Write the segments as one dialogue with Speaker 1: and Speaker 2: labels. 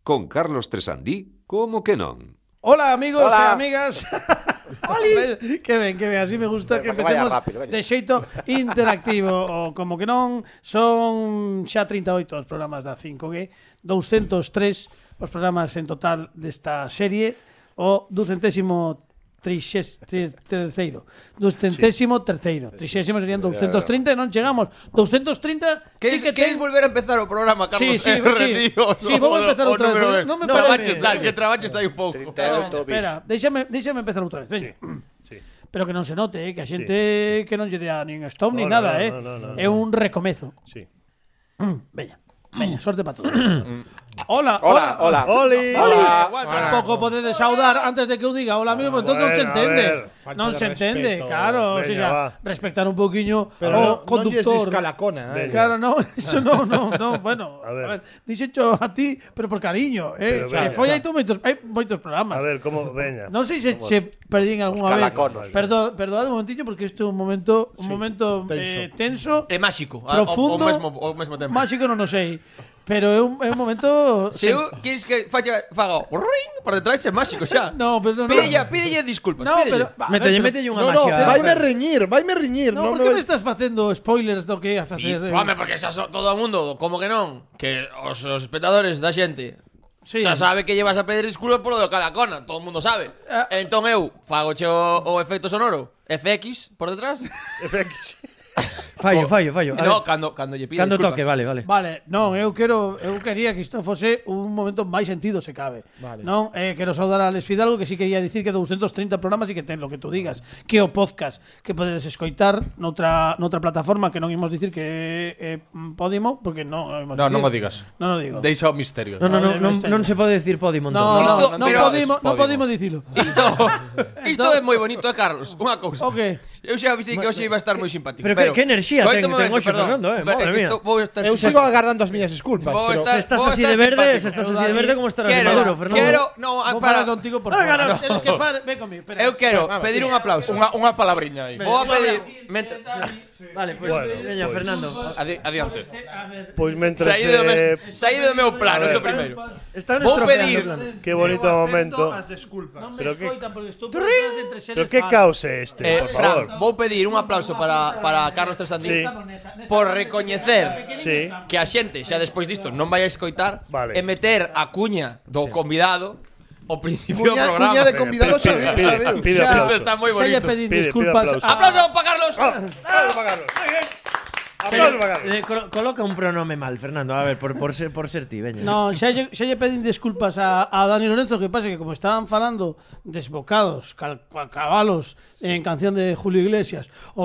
Speaker 1: Con Carlos Tresandí, como que non?
Speaker 2: Hola, amigos e
Speaker 3: Hola.
Speaker 2: amigas. Que ben, así me gusta que empecemos de xeito interactivo. O como que non, son xa 38 os programas da 5G, 203 os programas en total desta serie, o 233º. 30 serían 230 e non chegamos. 230 sí que
Speaker 4: queres volver a empezar o programa, Carlos?
Speaker 2: Sí, vamos a empezar outra vez. Non me parece.
Speaker 4: Que trabaches aí un pouco.
Speaker 2: Espera, déxame empezar outra vez. Veña.
Speaker 5: Sí.
Speaker 2: Pero que non se note, que a xente que non lle dea nin stop nin nada,
Speaker 5: no.
Speaker 2: É un recomezo.
Speaker 5: Sí.
Speaker 2: Veña, sorte para todos. Hola.
Speaker 5: ¡Oli!
Speaker 2: Tampouco podedes saudar antes de que eu diga hola amigo, porque entón non se entende. Non se entende, claro. O sea, respectar un poquinho o conductor.
Speaker 3: Non lles calacona,
Speaker 2: Claro, no, eso no, bueno,
Speaker 5: A ver.
Speaker 2: dixecho a ti, pero por cariño,
Speaker 5: Pero venga,
Speaker 2: foi aí moitos programas.
Speaker 5: A ver, como veña.
Speaker 2: Non sei se perdín algunha vez.
Speaker 3: calaconos.
Speaker 2: Perdón un momentinho porque isto é un momento tenso,
Speaker 4: É máxico.
Speaker 2: profundo,
Speaker 4: Ao mesmo tempo.
Speaker 2: máxico non o sei, pero é un momento.
Speaker 4: Se eu queres que faga ring por detrás é máxico xa.
Speaker 2: No, pero no.
Speaker 4: Pídelle disculpas.
Speaker 2: No, pero
Speaker 6: Mételle unha maxia.
Speaker 3: Vaime riñir.
Speaker 2: No, por que me estás facendo spoilers do que ia facer?
Speaker 4: Home, porque xa todo o mundo, como que non? Que os espectadores da xente
Speaker 2: Sí.
Speaker 4: xa sabe que llevas a pedir disculpas polo do calacona, todo o mundo sabe. Entón eu fagoche o efecto sonoro FX por detrás.
Speaker 5: FX.
Speaker 6: Fallo.
Speaker 4: No, cando lle pide
Speaker 6: Cando
Speaker 4: disculpas.
Speaker 6: toque, vale.
Speaker 2: Vale, non, eu quería que isto fose un momento máis sentido se cabe.
Speaker 3: Vale.
Speaker 2: Non, quero saudar a Alex Fidalgo, que sí quería dicir que 230 programas e que ten lo que tú digas, que o podcast que podedes escoitar noutra plataforma que non imos dicir que é Podimo, porque non imos
Speaker 7: No,
Speaker 2: dicir.
Speaker 7: non o digas.
Speaker 2: Non o digo.
Speaker 7: Deixa o misterio.
Speaker 6: Non se pode decir Podimo.
Speaker 2: Non
Speaker 4: pero-
Speaker 2: podimo dicilo.
Speaker 4: Isto é moi bonito, Carlos. Unha cousa.
Speaker 2: O que?
Speaker 4: Eu xa avisei que hoxe iba a estar moi simpático.
Speaker 6: Pero que enerxía
Speaker 4: escoita
Speaker 6: ten
Speaker 4: un momento,
Speaker 6: hoxe
Speaker 4: perdón.
Speaker 6: Fernando, madre mía.
Speaker 4: Vou estar
Speaker 3: Eu sigo agardando as miñas disculpas.
Speaker 4: Vou
Speaker 3: pero-
Speaker 4: estar-
Speaker 6: Se estás
Speaker 4: vou
Speaker 6: así
Speaker 4: estar
Speaker 6: de verde,
Speaker 4: simpático.
Speaker 6: como estarás de maduro, Fernando.
Speaker 4: Quero, no,
Speaker 2: Vou
Speaker 4: para
Speaker 2: falar contigo por favor. Tens que ven comigo. Espera.
Speaker 4: Eu quero pedir un aplauso.
Speaker 7: Unha palabriña aí.
Speaker 4: Vou a pedir
Speaker 6: Vale, pues veña, Fernando.
Speaker 7: Adiante.
Speaker 5: Pois mentre
Speaker 4: saído do meu plano,
Speaker 5: A ver.
Speaker 4: eso primeiro.
Speaker 6: Están
Speaker 4: Vou
Speaker 6: estropeando
Speaker 4: pedir-
Speaker 6: o plan.
Speaker 5: Qué bonito momento.
Speaker 3: As disculpas.
Speaker 2: Non me
Speaker 5: Pero que-
Speaker 2: escoitan porque estou por detrás de entre seres
Speaker 5: Pero que
Speaker 2: fans.
Speaker 5: caos é este, por favor?
Speaker 4: Fran, vou pedir un aplauso para Carlos Tresandí
Speaker 5: Sí.
Speaker 4: por recoñecer
Speaker 5: Sí.
Speaker 4: que a xente xa despois disto non vai a escoitar
Speaker 5: Vale.
Speaker 4: e meter a cuña do convidado ao principio do
Speaker 3: Cuña
Speaker 4: programa.
Speaker 3: de convidado
Speaker 5: Pide
Speaker 4: Isto
Speaker 5: aplauso.
Speaker 4: está moi
Speaker 2: Xa lle
Speaker 4: bonito.
Speaker 2: pedín
Speaker 5: Pide
Speaker 2: disculpas.
Speaker 5: aplauso.
Speaker 4: Aplauso para Carlos.
Speaker 5: Aplauso para Carlos. Aplauso para Carlos.
Speaker 6: Coloca un pronome mal, Fernando. A ver, por ser ti, veña.
Speaker 2: No, xa lle pedín disculpas a Dani Lorenzo, que pasa que como estaban falando desbocados, cabalos en canción de Julio Iglesias, os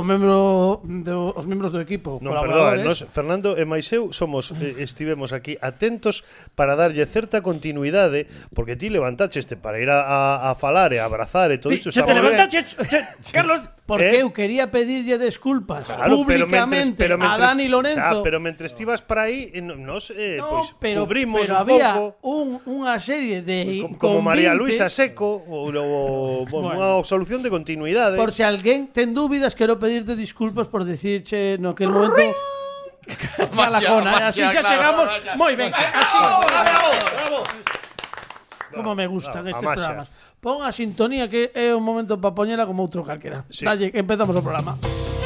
Speaker 2: membros do equipo,
Speaker 5: Non, perdón,
Speaker 2: colaboradores.
Speaker 5: Fernando e máis eu estivemos aquí atentos para darlle certa continuidade, porque ti levantaste para ir a falar e a abrazar e todo isto.
Speaker 6: Te levantaches, Carlos.
Speaker 2: Porque eu quería pedirlle disculpas
Speaker 5: Claro,
Speaker 2: públicamente a Dani Lorenzo.
Speaker 5: Pero mentre estivas para aí, nos pois,
Speaker 2: pero
Speaker 5: cubrimos un
Speaker 2: había
Speaker 5: pouco
Speaker 2: unha serie de
Speaker 5: como María
Speaker 2: convintes.
Speaker 5: Luisa Seco ou unha solución de continuidade.
Speaker 2: Por se alguén ten dúbidas, quero pedirte disculpas por dicirche no aquel momento Calacona. Así xa chegamos. Moi ben. Así. Como me gustan estes
Speaker 5: Amaxa.
Speaker 2: programas. Pon a sintonía que é un momento para poñela como outro calquera.
Speaker 5: Sí.
Speaker 2: Dalle, que empezamos o programa.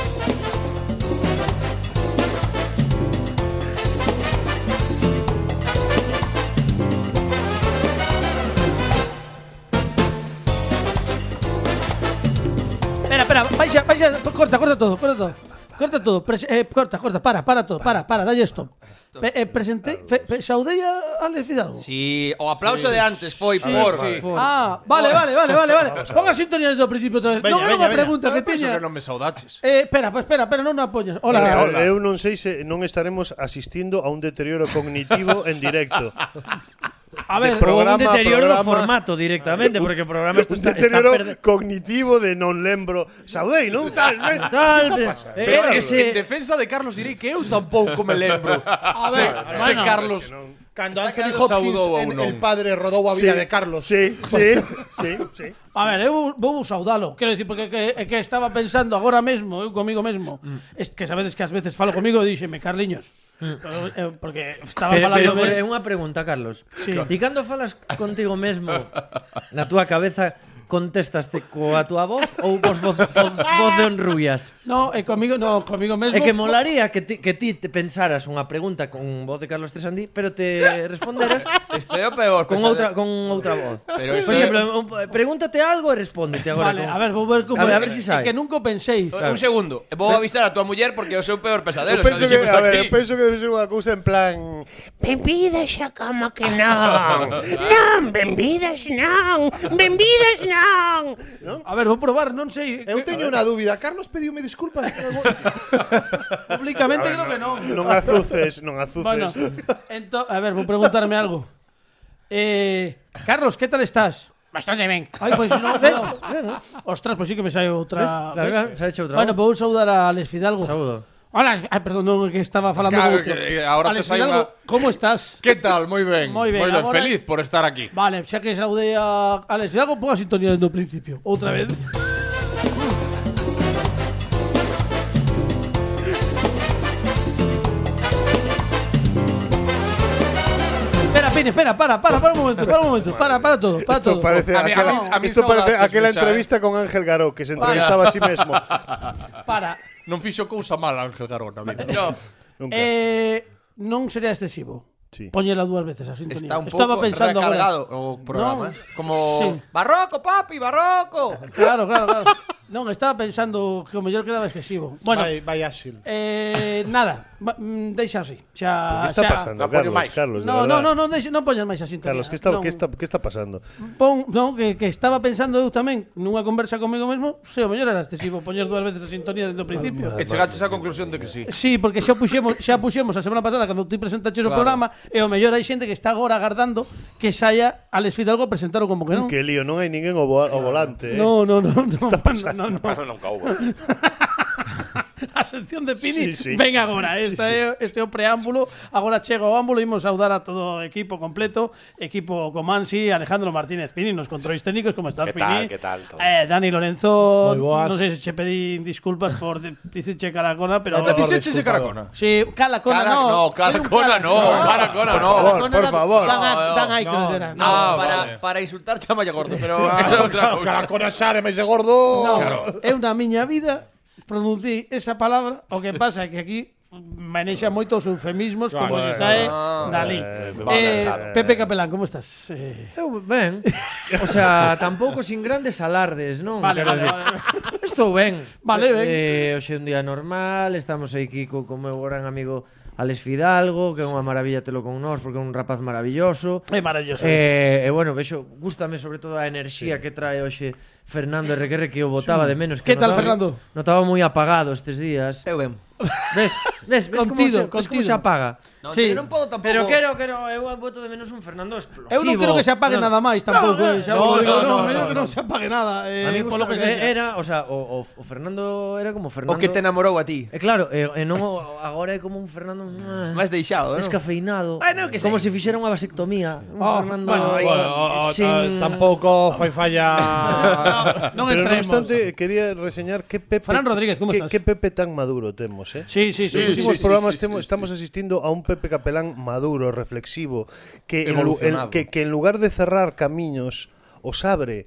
Speaker 2: Espera, baixa, corta todo. Corta todo, para todo, para, dalle stop. Presentei, saudei a Alex Fidalgo.
Speaker 4: Si, o aplauso de antes foi por...
Speaker 2: Ah, vale. Pon a sintonía desde o principio outra vez. Non era unha pregunta que tiña.
Speaker 7: non me saudaches.
Speaker 2: Espera, non a poñas. Hola.
Speaker 5: Eu non sei se non estaremos asistindo a un deterioro cognitivo en directo.
Speaker 2: A ver,
Speaker 6: Un deterioro do formato directamente, porque o programa
Speaker 5: Un deterioro cognitivo de non lembro. Saudei, non? Tal,
Speaker 7: Pero en defensa de Carlos direi que eu tampouco me lembro. Se
Speaker 2: bueno,
Speaker 7: Carlos
Speaker 3: Cando Anthony Hopkins el padre rodou a vida de Carlos.
Speaker 5: Sí.
Speaker 2: A ver, eu vou saudalo. Quero dicir, porque que estaba pensando agora mesmo, eu comigo mesmo. Es que sabedes que ás veces falo comigo e díxeme, Carliños, Porque estaba falando
Speaker 6: É unha pregunta, Carlos.
Speaker 2: Sí.
Speaker 6: E cando falas contigo mesmo na túa cabeza, contestaste coa túa voz ou vos voz de honrullas?
Speaker 2: No, comigo mesmo.
Speaker 6: É que molaría que ti te pensaras unha pregunta con voz de Carlos Tresandí, pero te responderas
Speaker 4: Este é o peor.
Speaker 6: con outra voz.
Speaker 4: Pero
Speaker 6: Por exemplo, pregúntate algo e respóndete agora.
Speaker 2: Vale, a ver, vou ver como.
Speaker 6: A ver si sabe.
Speaker 2: É que nunca o pensei.
Speaker 4: Un segundo. Vou avisar a tua muller porque é o seu peor pesadelo.
Speaker 5: Penso que debe ser unha cousa en plan benvidas a cama que non. Non, benvidas non. Benvidas non.
Speaker 2: A ver, vou probar, non sei.
Speaker 3: Eu teño unha dúbida. Carlos pediume disculpas.
Speaker 2: Públicamente creo que non.
Speaker 5: Non azuces.
Speaker 2: Bueno, a ver, vou preguntarme algo. Carlos, ¿qué tal estás? Bastante ben. Ai, pois non, ves? Ostras, pois sí que me sae outra.
Speaker 6: ¿Ves? Se ha hecho outra
Speaker 2: Bueno,
Speaker 6: voz.
Speaker 2: vou saudar a Alex Fidalgo.
Speaker 6: Saúdo.
Speaker 2: Hola, perdón, non, que estaba falando
Speaker 7: Claro,
Speaker 2: outro.
Speaker 7: que ahora
Speaker 2: Alex
Speaker 7: te sae
Speaker 2: Fidalgo, ¿cómo estás?
Speaker 7: ¿Qué tal? Moi ben.
Speaker 2: Moi ben, agora-
Speaker 7: Feliz por estar aquí.
Speaker 2: Vale, xa que saudei a Alex Fidalgo, pongo a sintonía desde o principio. Outra vez. Espera, Pini, espera, para un momento, para todo.
Speaker 5: Esto parece
Speaker 7: A mí
Speaker 5: esto parece
Speaker 7: saudades
Speaker 5: aquela
Speaker 7: esa,
Speaker 5: entrevista con Ángel Garó que se entrevistaba a sí mesmo.
Speaker 2: Para.
Speaker 7: Non fixo cousa mala Ángel Garona.
Speaker 4: No,
Speaker 5: Nunca.
Speaker 2: Non sería excesivo.
Speaker 5: Sí.
Speaker 2: Póñela dúas veces a sintonía.
Speaker 4: está un
Speaker 2: Estaba
Speaker 4: pouco
Speaker 2: pensando
Speaker 4: recargado
Speaker 2: agora.
Speaker 4: o programa.
Speaker 2: No,
Speaker 4: Como
Speaker 2: sí.
Speaker 4: Barroco, papi, barroco.
Speaker 2: Claro. Non, estaba pensando que o mellor quedaba excesivo. Bueno,
Speaker 3: Vai áxil.
Speaker 2: nada, deixa así. Xa,
Speaker 5: ¿Qué está
Speaker 2: xa.
Speaker 5: pasando,
Speaker 3: Non poño
Speaker 5: Carlos?
Speaker 3: máis.
Speaker 5: Carlos, de
Speaker 2: No,
Speaker 5: verdad.
Speaker 2: non poñas máis a sintonía.
Speaker 5: Carlos, ¿qué
Speaker 2: Non.
Speaker 5: está pasando?
Speaker 2: No, que estaba pensando eu tamén nunha conversa comigo mesmo, se o mellor era excesivo poñer dúas veces a sintonía desde o principio.
Speaker 7: E chegaches á conclusión de que sí.
Speaker 2: Sí, porque xa puxemos a semana pasada cando ti presentaches o
Speaker 7: Claro.
Speaker 2: programa e o mellor hai xente que está agora agardando que saia Alex Fidalgo a presentalo como que non.
Speaker 5: Que lío, non hai ninguén ao volante.
Speaker 2: No.
Speaker 3: Nunca houve.
Speaker 2: A sección de Pini
Speaker 5: Sí.
Speaker 2: ven agora. Este é o preámbulo. Agora chega o ámbulo. Imos saudar a todo o equipo completo. Equipo Comansi, Alejandro Martínez Pini, nos controles técnicos. Como estás, Pini?
Speaker 3: ¿Qué tal? Todo.
Speaker 2: Dani Lorenzo.
Speaker 3: Moi boas.
Speaker 2: Non sei se che pedí disculpas por dicirche calacona, pero...
Speaker 3: No te
Speaker 7: Ti se Caracona.
Speaker 2: Sí, calacona no.
Speaker 7: Caracona no. Caracona no.
Speaker 5: Por favor.
Speaker 2: Dan aí que
Speaker 3: No,
Speaker 2: le deran.
Speaker 4: No,
Speaker 7: vale.
Speaker 4: para insultar chamalle gordo, pero eso é outra cousa.
Speaker 3: Caracona xa de máis de gordo.
Speaker 2: No, eu na miña vida pronunciei esa palabra, o que pasa é que aquí manexa moito os eufemismos como lle sae Dalí. Pepe Capelán, como estás?
Speaker 6: Eu ben. O sea, tampouco sin grandes alardes, non?
Speaker 2: Vale.
Speaker 6: Estou ben.
Speaker 2: Vale, ben.
Speaker 6: Hoxe é un día normal, estamos aquí co meu gran amigo Alex Fidalgo, que é unha maravilla telo con nós, porque é un rapaz maravilloso.
Speaker 2: É maravilloso.
Speaker 6: E bueno, vexo, gústame sobre todo a enerxía que trae hoxe Fernando RQR, que eu botaba de menos.
Speaker 2: Que tal, Fernando?
Speaker 6: Notaba moi apagado estes días.
Speaker 4: Eu ben.
Speaker 6: Ves
Speaker 2: Contido,
Speaker 6: como se apaga?
Speaker 4: No,
Speaker 2: Sí.
Speaker 4: non podo tampouco.
Speaker 6: Pero quero, eu boto de menos un Fernando explosivo.
Speaker 2: Eu non quero que se apague nada máis tampouco. Xa vos digo,
Speaker 3: no,
Speaker 2: mellor que non se apague nada.
Speaker 6: A mí
Speaker 2: Polo que
Speaker 6: que
Speaker 2: sexa.
Speaker 6: era, o sea, o Fernando era como Fernando.
Speaker 4: O que te enamorou a ti.
Speaker 6: Claro, e non agora é como un Fernando
Speaker 4: Máis deixado, non?
Speaker 6: descafeinado.
Speaker 4: No, que
Speaker 6: como
Speaker 4: sei.
Speaker 6: se fixera unha vasectomía. Un Fernando
Speaker 3: Tampouco foi falla.
Speaker 2: Non
Speaker 5: Pero no
Speaker 2: entremos.
Speaker 5: obstante, quería reseñar que Pepe
Speaker 2: Fran Rodríguez, ¿cómo estás?
Speaker 5: que Pepe tan maduro temos,
Speaker 2: Sí.
Speaker 5: Nos últimos programas estamos asistindo a un Pepe Capelán maduro, reflexivo, que
Speaker 7: Evolucionado.
Speaker 5: que en lugar de cerrar camiños os abre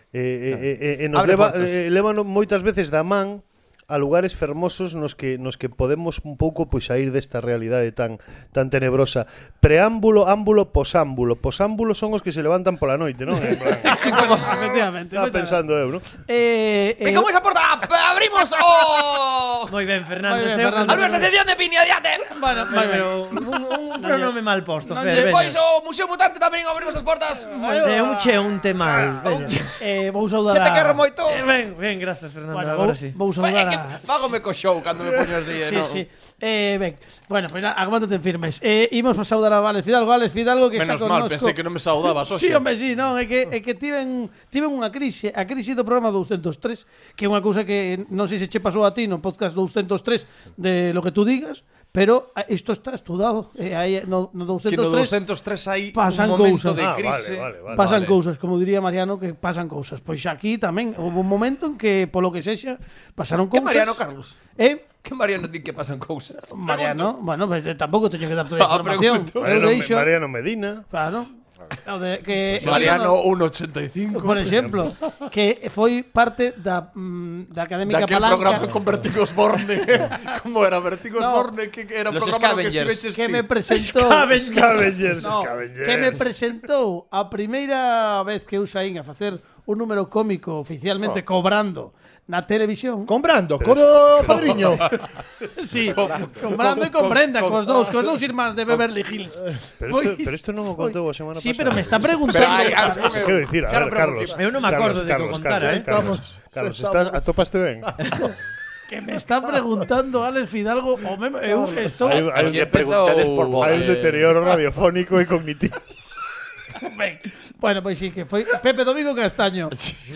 Speaker 5: nos
Speaker 4: Abre
Speaker 5: leva
Speaker 4: portas.
Speaker 5: lévanos moitas veces da man a lugares fermosos nos que podemos un pouco pois sair desta realidade tan tenebrosa. Preámbulo, ámbulo, posámbulo. Posámbulo son os que se levantan pola noite, non?
Speaker 2: Efectivamente.
Speaker 5: Estaba pensando eu, non?
Speaker 4: Venga, como esa porta, abrimos o...
Speaker 6: Moi ben, Fernando.
Speaker 2: Moi ben,
Speaker 6: sempre-
Speaker 2: Fernando.
Speaker 4: Abrimos a sección de Pini, adiante.
Speaker 2: Bueno,
Speaker 6: Pero un pronome mal posto, Fer.
Speaker 4: Despois o Museo Mutante tamén abrimos as portas.
Speaker 6: Un che, un te mal.
Speaker 2: vou saudar
Speaker 4: Se te quero moito.
Speaker 6: Ben, gracias, Fernando.
Speaker 2: Bueno,
Speaker 6: Agora sí.
Speaker 2: vou saudar
Speaker 4: Fágome co show cando me poño así,
Speaker 2: Sí,
Speaker 4: no?
Speaker 2: sí. Ben, bueno, pues aguántate en firmes. Imos a saudar a Alex Fidalgo que
Speaker 7: Menos
Speaker 2: está con
Speaker 7: mal,
Speaker 2: nosco.
Speaker 7: pensei que non me saudabas hoxe.
Speaker 2: Sí, hombre, sí, non, é que tiven unha crise, a crise do programa 203, que é unha cousa que non sei se che pasou a ti no podcast 203 de lo que tú digas, pero isto está estudado. No 203
Speaker 7: Que no 203 hai
Speaker 2: pasan
Speaker 7: un momento
Speaker 2: cousas.
Speaker 7: de crise.
Speaker 2: Pasan cousas, como diría Mariano, que pasan cousas. Pois aquí tamén houve un momento en que, polo que sexa, pasaron
Speaker 4: Que
Speaker 2: cousas.
Speaker 4: Mariano, Carlos?
Speaker 2: Que
Speaker 4: Mariano di que pasan cousas?
Speaker 2: Mariano, bueno, pues, tampouco teño que dar toda a información.
Speaker 5: Mariano Medina.
Speaker 2: Claro. Que
Speaker 7: Mariano 1,85.
Speaker 2: por exemplo, que foi parte da Académica
Speaker 7: Daquel
Speaker 2: Palanca.
Speaker 7: programa con Vertigo Osborne. Como era Vertigo Osborne? Que era
Speaker 4: Los
Speaker 7: programa no que
Speaker 4: Scavengers.
Speaker 7: estiveches
Speaker 2: Que
Speaker 7: ti.
Speaker 2: me presentou
Speaker 5: Scavengers.
Speaker 2: que me presentou a primeira vez que eu saín a facer un número cómico oficialmente cobrando na televisión.
Speaker 3: Con Brando, co padriño.
Speaker 2: Sí, con Brando e con Brenda, cos dous irmáns de Beverly Hills.
Speaker 5: Pero isto non o contou a semana pasada.
Speaker 2: Sí, pero me está preguntando.
Speaker 5: Quero dicir, a ver, Carlos.
Speaker 6: Eu non me acordo de que o contara,
Speaker 5: Carlos, atopaste ben?
Speaker 2: Que me está preguntando Alex Fidalgo o eu estou
Speaker 5: Hai
Speaker 8: Que preguntades por vos.
Speaker 5: un deterioro radiofónico e cognitivo.
Speaker 2: ben. Bueno, pois sí, que foi Pepe Domingo Castaño.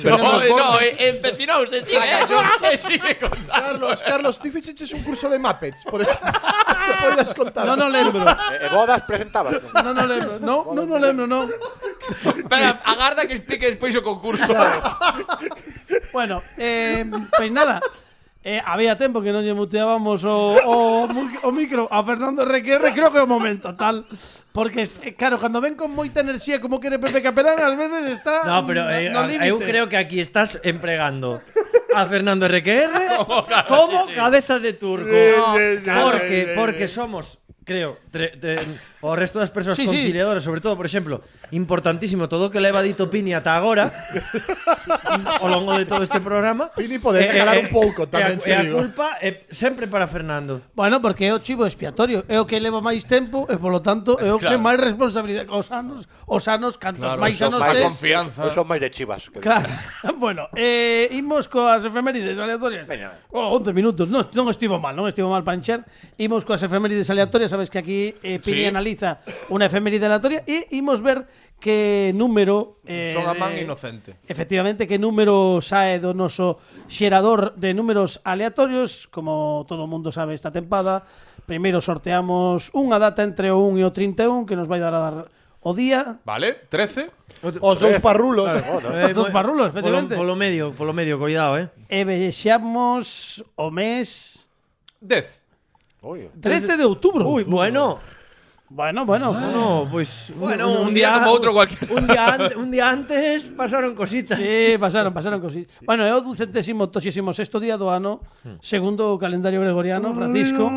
Speaker 4: Empecinouse, sigue contando.
Speaker 3: Carlos, ti fixeches un curso de Muppets, por eso te podes contar.
Speaker 2: Non lembro.
Speaker 8: Bodas presentabas.
Speaker 2: Non lembro. Non lembro, non.
Speaker 4: Espera, agarda que explique despois o concurso.
Speaker 2: Bueno, pois nada. Había tempo que non lle muteábamos o micro a Fernando RQR, creo que é o momento tal. Porque, claro, cando ven con moita enerxía como quere Pepe Capelán, ás veces está
Speaker 6: No, pero
Speaker 2: no límite.
Speaker 6: eu creo que aquí estás empregando a Fernando RQR como cabeza de turco. Porque somos, creo, o resto das persoas conciliadoras, sobre todo, por exemplo, importantísimo todo o que leva dito Pini ata agora ao longo de todo este programa.
Speaker 3: Pini pode regalar un pouco tamén,
Speaker 6: e a culpa é sempre para Fernando.
Speaker 2: Bueno, porque é o chivo expiatorio, é o que leva máis tempo e polo tanto é o que máis responsabilidade. Os anos cantos máis anos
Speaker 7: máis
Speaker 2: tes.
Speaker 7: confianza.
Speaker 8: Son máis de Chivas.
Speaker 2: Claro. Bueno, imos coas efemérides aleatorias. 11 minutos, non estivo mal para encher. Imos coas efemérides aleatorias, sabes que aquí Pini analiza unha efeméride aleatoria e imos ver que número
Speaker 7: Son a man inocente.
Speaker 2: efectivamente, que número sae do noso xerador de números aleatorios. Como todo o mundo sabe esta tempada, primeiro sorteamos unha data entre o 1 e o 31 que nos vai dar a dar o día.
Speaker 7: Vale, 13.
Speaker 3: Os dous parrulos.
Speaker 2: Os dous parrulos, efectivamente.
Speaker 6: Polo medio, cuidado,
Speaker 2: E vexamos o mes
Speaker 7: 10.
Speaker 2: 13 de outubro.
Speaker 6: Uy, bueno.
Speaker 2: Bueno.
Speaker 6: No, pues
Speaker 4: Un día como outro cualquiera.
Speaker 6: Un día antes pasaron cositas.
Speaker 2: Sí, pasaron cositas. Bueno, é o 286º día do ano, segundo o calendario gregoriano, Francisco.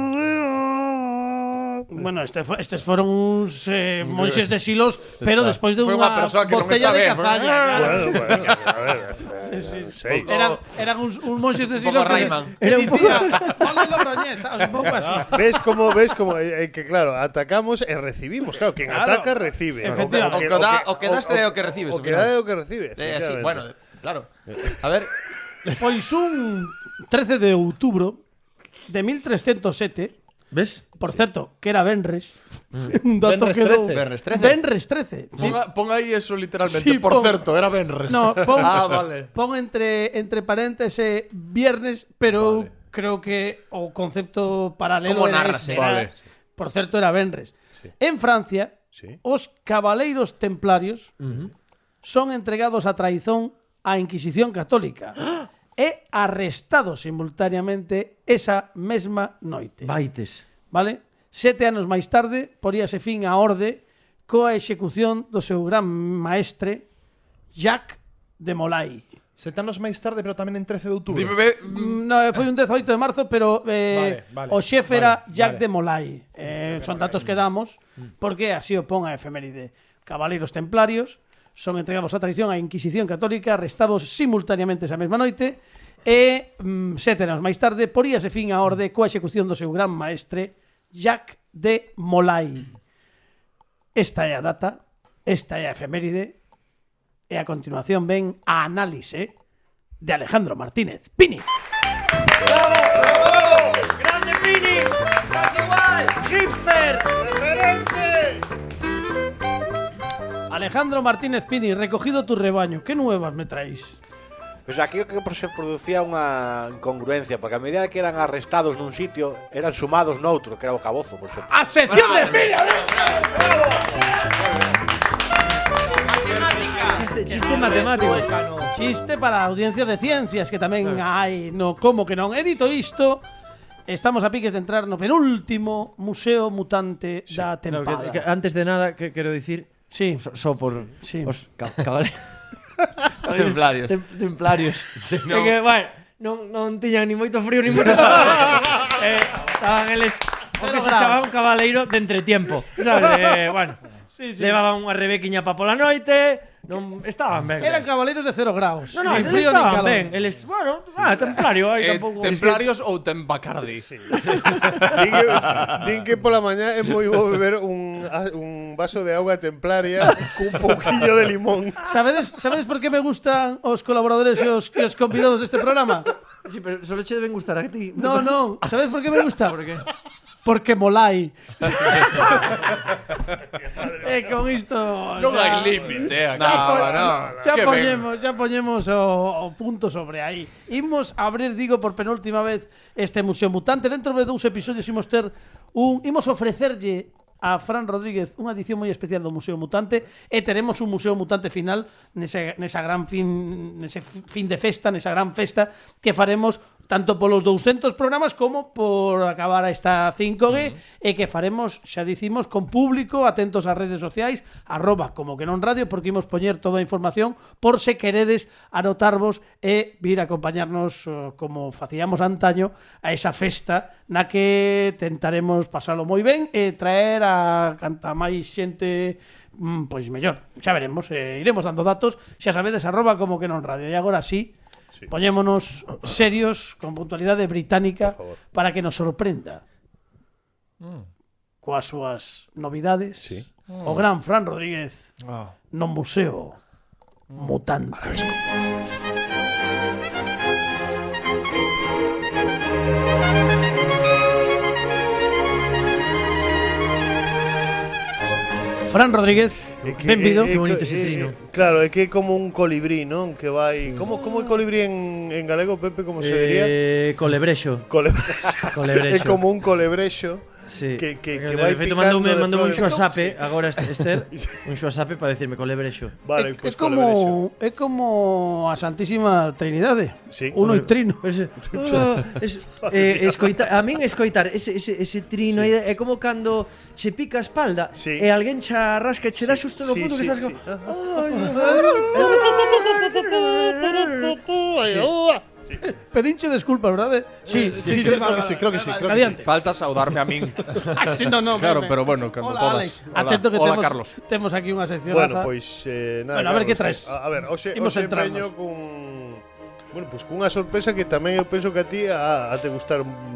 Speaker 2: Bueno, estes foron uns monxes de Silos, pero despois de
Speaker 7: Foi
Speaker 2: unha
Speaker 7: unha persoa que non
Speaker 2: botella
Speaker 7: está
Speaker 2: de
Speaker 7: ben,
Speaker 2: cazaña.
Speaker 5: Bueno, a ver. Sei.
Speaker 2: Eran uns monxes de Silos
Speaker 4: pouco Rayman.
Speaker 2: que dicía, vale Logroñés, un pouco así.
Speaker 5: Ves como que claro, atacamos e recibimos. Claro, quen ataca recibe.
Speaker 2: Efectivamente.
Speaker 4: O que das é o que recibes.
Speaker 5: O que dá é o que recibe.
Speaker 4: Así, bueno, claro. A ver,
Speaker 2: Pois un 13 de outubro de 1307.
Speaker 6: ¿Ves?
Speaker 2: Por certo, que era Benres. Un dato
Speaker 3: Benres
Speaker 2: que dou.
Speaker 3: 13.
Speaker 4: Benres 13.
Speaker 2: Benres 13. Sí.
Speaker 7: Pon aí eso literalmente.
Speaker 2: Sí,
Speaker 7: Por
Speaker 2: pon-
Speaker 7: certo, era Benres.
Speaker 2: No, pon,
Speaker 7: vale.
Speaker 2: pon entre paréntesis viernes, pero creo que o concepto paralelo
Speaker 4: Como
Speaker 2: era
Speaker 4: narras,
Speaker 2: ese,
Speaker 7: vale.
Speaker 2: por certo era Benres. En Francia, os cabaleiros templarios son entregados a traizón á Inquisición Católica e arrestados simultaneamente esa mesma noite.
Speaker 6: Baites.
Speaker 2: Vale? 7 anos máis tarde poríase fin á orde coa execución do seu gran maestre Jacques de Molay.
Speaker 3: 7 anos máis tarde, pero tamén en 13 de outubro.
Speaker 2: No, foi un 18 de marzo, pero
Speaker 3: Vale.
Speaker 2: o xefe era Jacques
Speaker 3: vale.
Speaker 2: de Molay. Son datos que damos porque así o pon a efeméride. Cabaleiros templarios son entregados a traición á Inquisición Católica, arrestados simultaneamente esa mesma noite e 7 anos máis tarde poríase fin á orde coa execución do seu gran maestre Jacques de Molay. Esta é a data, esta é a efeméride e a continuación ven a análise de Alejandro Martínez Pini.
Speaker 6: ¡Grande Pini! ¡Hipster!
Speaker 2: Alejandro Martínez Pini, recogido tu rebaño, ¿qué nuevas me traéis?
Speaker 8: Pois aquí o que se producía unha incongruencia, porque a medida que eran arrestados nun sitio, eran sumados noutro, que era o Cabozo, por exemplo.
Speaker 2: A sección de Mira.
Speaker 6: Chiste matemático.
Speaker 2: Chiste para a audiencia de ciencias que tamén hai no Como que non. E dito isto, estamos a piques de entrar no penúltimo museo mutante da tempada.
Speaker 6: Antes de nada, que quero dicir,
Speaker 2: Sí.
Speaker 6: só por
Speaker 2: Sí.
Speaker 6: os cabales.
Speaker 4: Templarios.
Speaker 6: Templarios.
Speaker 4: Sí,
Speaker 6: É que, bueno, non tiñan ni moito frío ni moito calor. Estaban eles o que se chamaba un cabaleiro de entretiempo, sabes? Bueno, levaban unha rebequiña pa pola noite, non estaban ben.
Speaker 2: Eran cabaleiros de 0 graus.
Speaker 6: No,
Speaker 2: Nin
Speaker 6: eles
Speaker 2: frío nin
Speaker 6: estaban
Speaker 2: calor.
Speaker 6: ben. Eles, bueno, templario, aí tampouco.
Speaker 7: Templarios ou Tembacardi.
Speaker 5: Din que pola mañá é moi bo beber un vaso de auga templaria cun pouquillo de limón.
Speaker 2: Sabedes por que me gustan os colaboradores e os convidados deste programa?
Speaker 6: Sí, pero solo che deben gustar a ti.
Speaker 2: No, sabes por que me gusta? ¿Por qué? Porque molai. Con isto
Speaker 7: Non hai límite.
Speaker 2: xa poñemos o punto sobre aí. Imos abrir, digo, por penúltima vez este Museo Mutante. Dentro de 2 episodios imos ofrecerlle a Fran Rodríguez unha edición moi especial do Museo Mutante e teremos un Museo Mutante final nese fin de festa, nesa gran festa que faremos tanto polos 200 programas como por acabar esta 5G e que faremos, xa dicimos, con público, atentos ás redes sociais, @como que non radio, porque imos poñer toda a información por se queredes anotarvos e vir a acompañarnos como facíamos antaño a esa festa na que tentaremos pasalo moi ben e traer a canta máis xente pois mellor. Xa veremos, iremos dando datos, xa sabedes @como que non radio. E agora sí, poñémonos serios con puntualidade británica para que nos sorprenda coas súas novidades o gran Fran Rodríguez no Museo Mutante. Fran Rodríguez, benvido.
Speaker 6: Que bonito ese trino.
Speaker 5: Claro, é que é como un colibrí, non? Que vai... Como é colibrí en galego, Pepe, como se diría?
Speaker 6: Colebrexo.
Speaker 5: É como un colebrexo.
Speaker 6: Sí.
Speaker 5: Que
Speaker 6: de
Speaker 5: vai
Speaker 6: feito,
Speaker 5: picando
Speaker 6: mandoume un
Speaker 5: de flores.
Speaker 6: WhatsApp agora Esther, un WhatsApp para decirme colebrexo.
Speaker 5: Vale,
Speaker 2: É
Speaker 5: pues colebrexo.
Speaker 2: como a Santísima Trinidade.
Speaker 5: Sí.
Speaker 2: Uno e trino.
Speaker 6: A min escoitar ese trino é como cando che pica a espalda e alguén che rasca e che dá xusto no punto que estás como...
Speaker 2: Pedinche desculpa, verdade? Sí,
Speaker 3: creo que sí.
Speaker 2: Adiante.
Speaker 7: Falta saudarme a min.
Speaker 2: Sí, no,
Speaker 7: Claro,
Speaker 2: hombre.
Speaker 7: pero bueno, cando
Speaker 2: Hola,
Speaker 7: podas.
Speaker 2: Alex. Atento que
Speaker 7: Hola, Carlos.
Speaker 2: temos aquí unha sección.
Speaker 5: Bueno, pois nada.
Speaker 2: Bueno, a ver que
Speaker 5: Carlos,
Speaker 2: traes.
Speaker 5: A ver, hoxe
Speaker 2: Imos centrarnos.
Speaker 5: veño cun cunha sorpresa que tamén eu penso que a ti a te gustar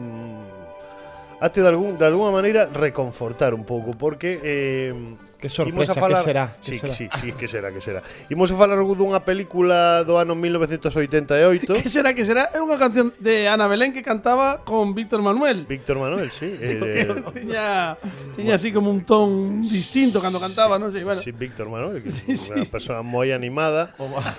Speaker 5: de alguna maneira reconfortar un pouco porque
Speaker 3: Que sorpresa, que será?
Speaker 5: Sí, que será. Imos a falar dunha película do ano 1988.
Speaker 2: Que será? É unha canción de Ana Belén que cantaba con Víctor Manuel.
Speaker 5: Víctor Manuel, sí.
Speaker 2: Tiña así como un ton distinto cando cantaba, non sei, bueno.
Speaker 5: Sí, Víctor Manuel, que é unha persona moi animada.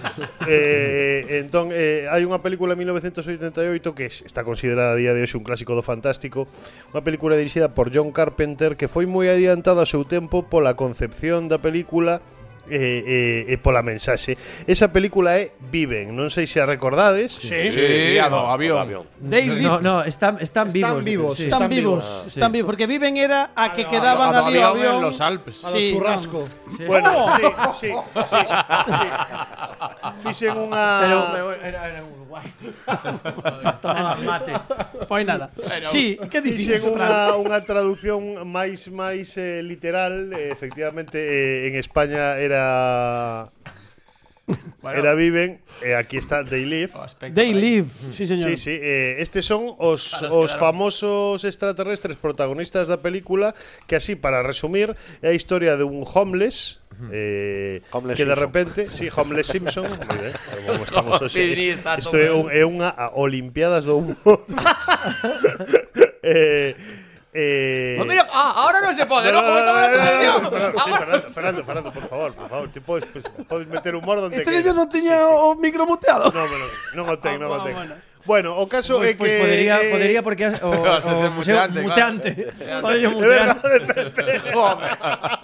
Speaker 5: Entón, hai unha película en 1988 que está considerada a día de hoxe un clásico do fantástico. Unha película dirixida por John Carpenter que foi moi adiantada ao seu tempo pola concepción da película e pola mensaxe. Esa película é Viven, non sei se a recordades.
Speaker 7: Sí, a do avión.
Speaker 6: No, están vivos.
Speaker 2: Están vivos, porque Viven era a que quedaban ali o avión
Speaker 7: en los Alpes.
Speaker 2: Sí,
Speaker 3: churrasco.
Speaker 5: Bueno, sí. Fixen unha...
Speaker 6: Pero era Uruguay. Tomaba mate.
Speaker 2: Pois nada. Sí, que dices?
Speaker 5: Fixen unha traducción máis literal, efectivamente en España era Viven, aquí está They Live.
Speaker 2: They Live, sí, señor.
Speaker 5: Sí, estes son os famosos extraterrestres protagonistas da película, que así, para resumir, é a historia de un homeless que de repente, Homeless Simpson, moi ben, como estamos hoxe. Isto é unha Olimpiadas do humor.
Speaker 4: Pues mira, ahora no se pode, ¿no?
Speaker 5: Fernando, por favor, te podes meter humor donde
Speaker 2: este señor non tiña o micro muteado.
Speaker 5: Non o ten. Bueno, o caso é que
Speaker 6: podería porque muteante. Podería muteante.
Speaker 5: Joder.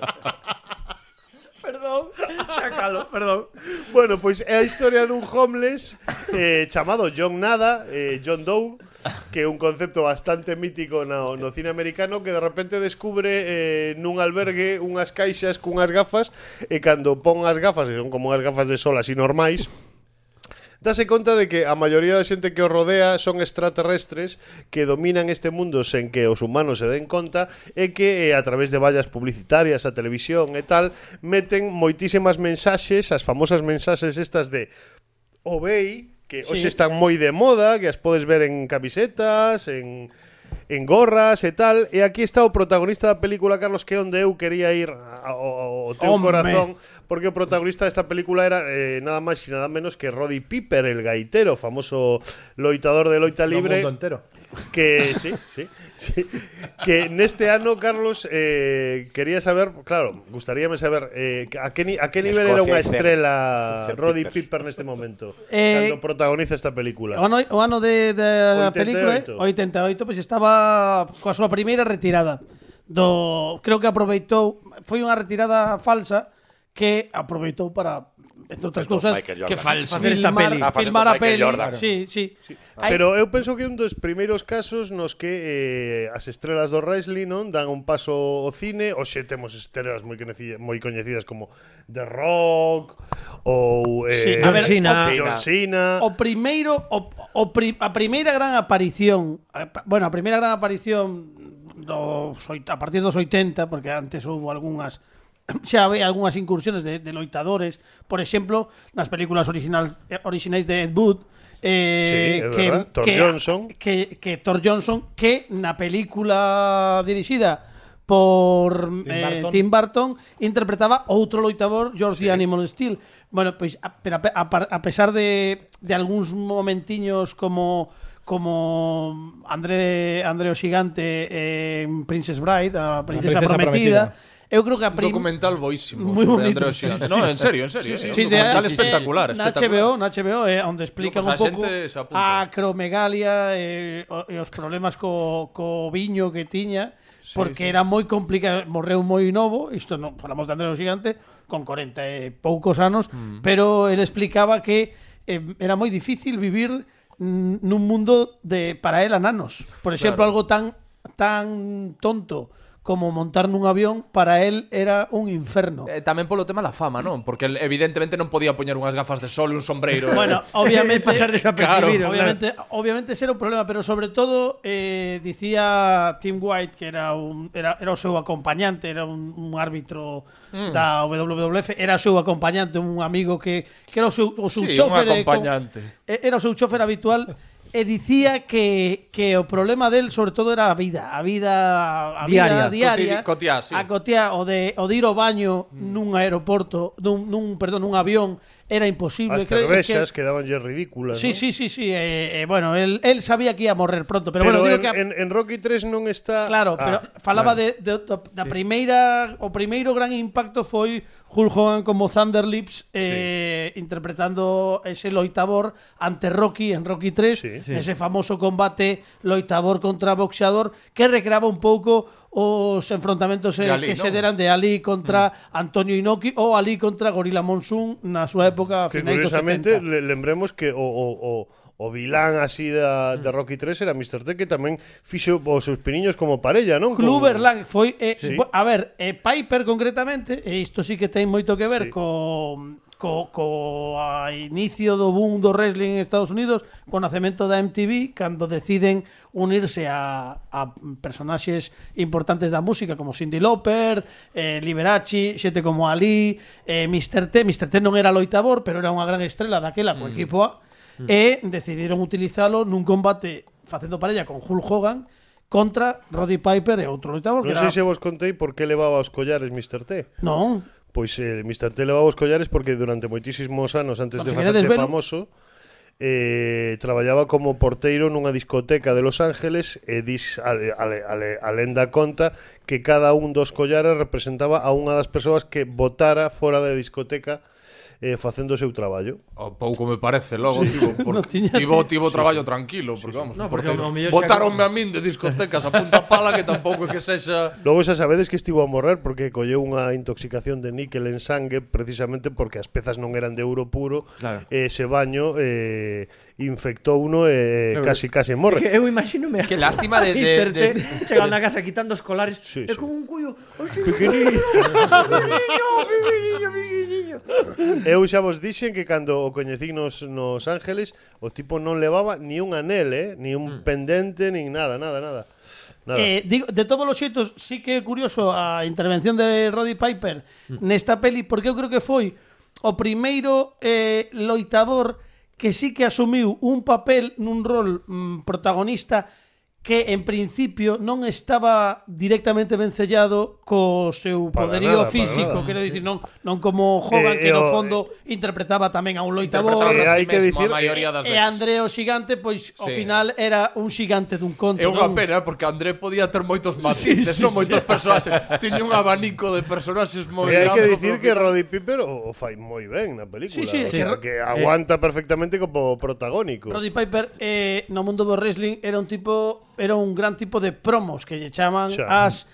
Speaker 2: Perdón, xacalo, perdón.
Speaker 5: Bueno, pois é a historia dun homeless chamado John Doe, que é un concepto bastante mítico no cine americano, que de repente descubre nun albergue unhas caixas cunhas gafas, e cando pon as gafas, que son como unhas gafas de sol así normais, dase conta de que a maioría da xente que os rodea son extraterrestres que dominan este mundo sen que os humanos se den conta, e que a través de vallas publicitarias, a televisión e tal, meten moitísimas mensaxes, as famosas mensaxes estas de obey, que hoxe están moi de moda, que as podes ver en camisetas, en gorras e tal, e aquí está o protagonista da película, Carlos, que é onde eu quería ir ao teu corazón, porque o protagonista desta película era nada máis e nada menos que Roddy Piper, el gaitero, famoso loitador de loita libre,
Speaker 3: no mundo entero.
Speaker 5: Que sí, que neste ano, Carlos, quería saber, claro, gustaríame saber a que nivel era unha estrela Roddy Piper neste momento, cando protagoniza esta película.
Speaker 2: O ano da película 88, pois estaba coa súa primeira retirada. Creo que aproveitou, foi unha retirada falsa que aproveitou para, entre outras cousas,
Speaker 4: que falso,
Speaker 2: filmar a peli. Sí.
Speaker 5: Pero eu penso que un dos primeiros casos nos que as estrelas do wrestling non dan un paso ao cine. Hoxe temos estrelas moi coñecidas como The Rock ou
Speaker 6: John
Speaker 5: Cena.
Speaker 2: A primeira gran aparición, a partir dos 80, porque antes houve algunhas, xa había algunhas incursiones de loitadores, por exemplo, nas películas orixinais de Ed Wood,
Speaker 5: Thor Johnson,
Speaker 2: que na película dirixida por Tim Burton interpretaba outro loitador, George the Animal Steel. Bueno, pois a pesar de algúns momentiños como André o Xigante en Princess Bride, a princesa prometida. Eu creo que
Speaker 7: documental boísimo
Speaker 2: moi
Speaker 7: sobre
Speaker 2: bonito,
Speaker 7: André o Xigante. No, en serio.
Speaker 2: Sí,
Speaker 7: documental espectacular.
Speaker 2: Na HBO, onde explican un pouco a acromegalia e os problemas co viño que tiña, porque era moi complicado, morreu moi novo, isto non falamos de André o Xigante, con 40 e poucos anos, pero ele explicaba que era moi difícil vivir nun mundo para él nanos. Por exemplo, algo tan tonto como montar nun avión, para él era un inferno.
Speaker 7: Tamén polo tema da fama, non? Porque él, evidentemente non podía poñer unhas gafas de sol e un sombreiro.
Speaker 2: Bueno, obviamente
Speaker 6: pasar desapercibido.
Speaker 2: Obviamente ese era un problema, pero sobre todo dicía Tim White, que era o seu acompañante, era un árbitro da WWF, era o seu acompañante, un amigo que era o seu chofer, era o seu chofer habitual. E dicía que o problema del sobre todo era a vida diaria, a cotiá o de ir ao baño nun aeroporto, nun avión, era imposible.
Speaker 5: As cervexas quedabanlle ridículas.
Speaker 2: Sí. Bueno, él sabía que ia morrer pronto, pero bueno, digo que
Speaker 5: en Rocky 3 non está.
Speaker 2: Claro, pero falaba da primeira, o primeiro gran impacto foi Hulk Hogan como Thunder Lips interpretando ese loitador ante Rocky en Rocky 3, ese famoso combate loitador contra boxeador que recreaba un pouco os enfrontamentos que se deran de Ali contra Antonio Inoki ou Ali contra Gorilla Monsoon na súa época finais dos 70.
Speaker 5: Curiosamente, lembremos que o vilán así de Rocky 3 era Mr. T, que tamén fixo os seus piniños como parella, non?
Speaker 2: Clubber Lang foi a ver, Piper concretamente, e isto sí que ten moito que ver co inicio do boom do wrestling en Estados Unidos, co nacemento da MTV, cando deciden unirse a personaxes importantes da música como Cyndi Lauper, Liberace, xente como Ali, Mr. T non era loitador, pero era unha gran estrela daquela co equipo A, e decidiron utilizalo nun combate facendo parella con Hulk Hogan contra Roddy Piper e outro loitador.
Speaker 5: Non sei se vos contei por que levaba os collares Mr. T.
Speaker 2: Non.
Speaker 5: Pois Mr. T levaba os collares porque durante moitísimos anos antes de facerse famoso traballaba como porteiro nunha discoteca de Los Ángeles e a lenda conta que cada un dos collares representaba a unha das persoas que votara fora da discoteca facendo o seu traballo.
Speaker 7: Pouco me parece, logo tivo traballo tranquilo, porque vamos, botaronme a min de discotecas a punta pala que tampouco é que sexa.
Speaker 5: Logo xa sabedes que estivo a morrer porque colleu unha intoxicación de níquel en sangue precisamente porque as pezas non eran de ouro puro, e ese baño infectou uno e casi morre.
Speaker 6: Eu imagínome
Speaker 4: que lástima de
Speaker 6: chegando a casa quitando os colares e con un cullo
Speaker 5: pequeniño. Eu xa vos dixen que cando o coñecín nos Ángeles o tipo non levaba ni un anel, ni un pendente, nin nada.
Speaker 2: Digo, de todos os xeitos, sí que é curioso a intervención de Roddy Piper nesta peli, porque eu creo que foi o primeiro loitador que sí que asumiu un papel nun rol protagonista que en principio non estaba directamente vencellado co seu poderío físico, quero dicir, non como Hogan que no fondo interpretaba tamén a un loitador,
Speaker 5: hai que dicir,
Speaker 2: e André o xigante, pois ao final era un xigante dun conto.
Speaker 7: É unha pena porque André podía ter moitos matices, non moitos personaxes, tiña un abanico de personaxes moi
Speaker 5: amplio. E hai que dicir que Roddy Piper o fai moi ben na película, que aguanta perfectamente como protagónico.
Speaker 2: Roddy Piper no mundo do wrestling era un gran tipo de promos que lle chaman as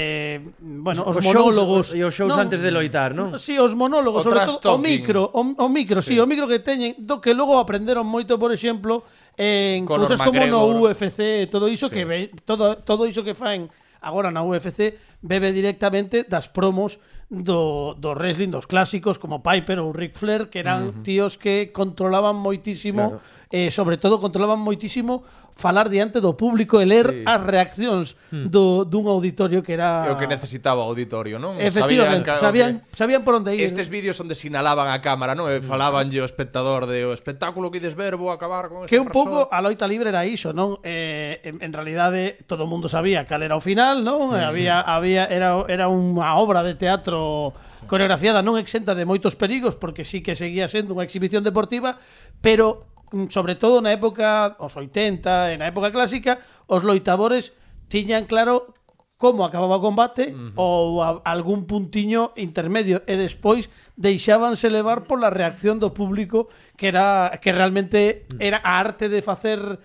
Speaker 2: os monólogos
Speaker 6: e os shows antes de loitar, non?
Speaker 2: Si, os monólogos, sobre todo o micro que teñen, do que logo aprenderon moito, por exemplo, en cousas como no UFC, todo iso que todo iso que faen agora na UFC bebe directamente das promos do wrestling, dos clásicos como Piper ou Ric Flair, que eran tíos que controlaban moitísimo, sobre todo controlaban moitísimo falar diante do público e ler as reaccións dun auditorio que era
Speaker 7: o que necesitaba o auditorio, non?
Speaker 2: Efectivamente, sabían por onde ir.
Speaker 7: Estes vídeos onde sinalaban a cámara, non? E falabanlle o espectador o espectáculo que ides ver, vou acabar con esta
Speaker 2: que un pouco a loita libre era iso, non? En realidade todo o mundo sabía cal era o final, non? Era unha obra de teatro coreografiada non exenta de moitos perigos, porque sí que seguía sendo unha exhibición deportiva, pero sobre todo na época os 80, na época clásica, os loitadores tiñan claro como acababa o combate ou algún puntiño intermedio e despois deixábanse levar pola reacción do público que realmente era a arte de facer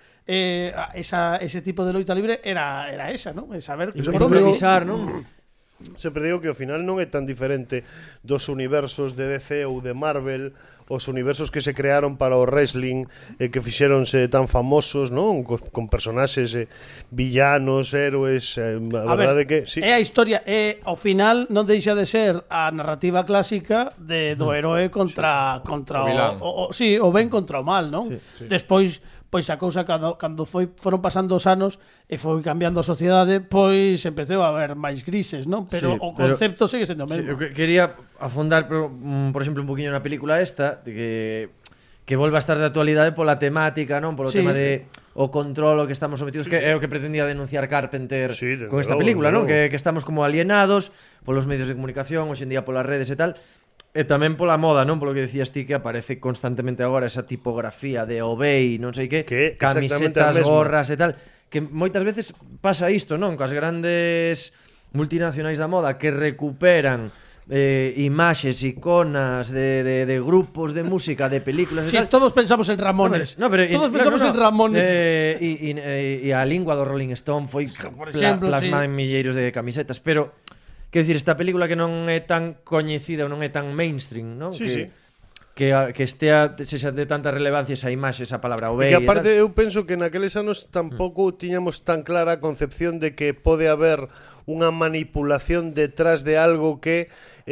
Speaker 2: ese tipo de loita libre era esa, non? É saber por onde
Speaker 6: pisar, non?
Speaker 5: Sempre digo que ao final non é tan diferente dos universos de DC ou de Marvel, os universos que se crearon para o wrestling que fixéronse tan famosos, non? Con personaxes villanos, héroes, a verdade que sí.
Speaker 2: É a historia, ao final non deixa de ser a narrativa clásica do heroe contra o ben contra o mal, non? Despois pois a cousa cando foron pasando os anos e foi cambiando a sociedade, pois empeceu a haber máis grises, non? Pero o concepto segue sendo o mesmo.
Speaker 6: Eu quería afondar, por exemplo, un poquinho na película esta, que volva a estar de actualidade pola temática, non? Polo tema de o control ao que estamos sometidos, que é o que pretendía denunciar Carpenter con esta película, non? Que estamos como alienados polos medios de comunicación, hoxe en día polas redes e tal. E tamén pola moda, non? Polo que decías ti, que aparece constantemente agora esa tipografía de Obey, non sei que camisetas, gorras e tal, que moitas veces pasa isto, non? Coas grandes multinacionais da moda que recuperan imaxes, iconas de grupos de música, de películas e tal.
Speaker 2: Todos pensamos en Ramones. Todos pensamos en Ramones.
Speaker 6: E a lingua do Rolling Stone foi plasmada en milleiros de camisetas, pero quero dicir, esta película que non é tan coñecida ou non é tan mainstream, non? Que estea sexa de tanta relevancia esa imaxe, esa palabra Obey.
Speaker 5: E que aparte eu penso que naqueles anos tampouco tiñamos tan clara a concepción de que pode haber unha manipulación detrás de algo que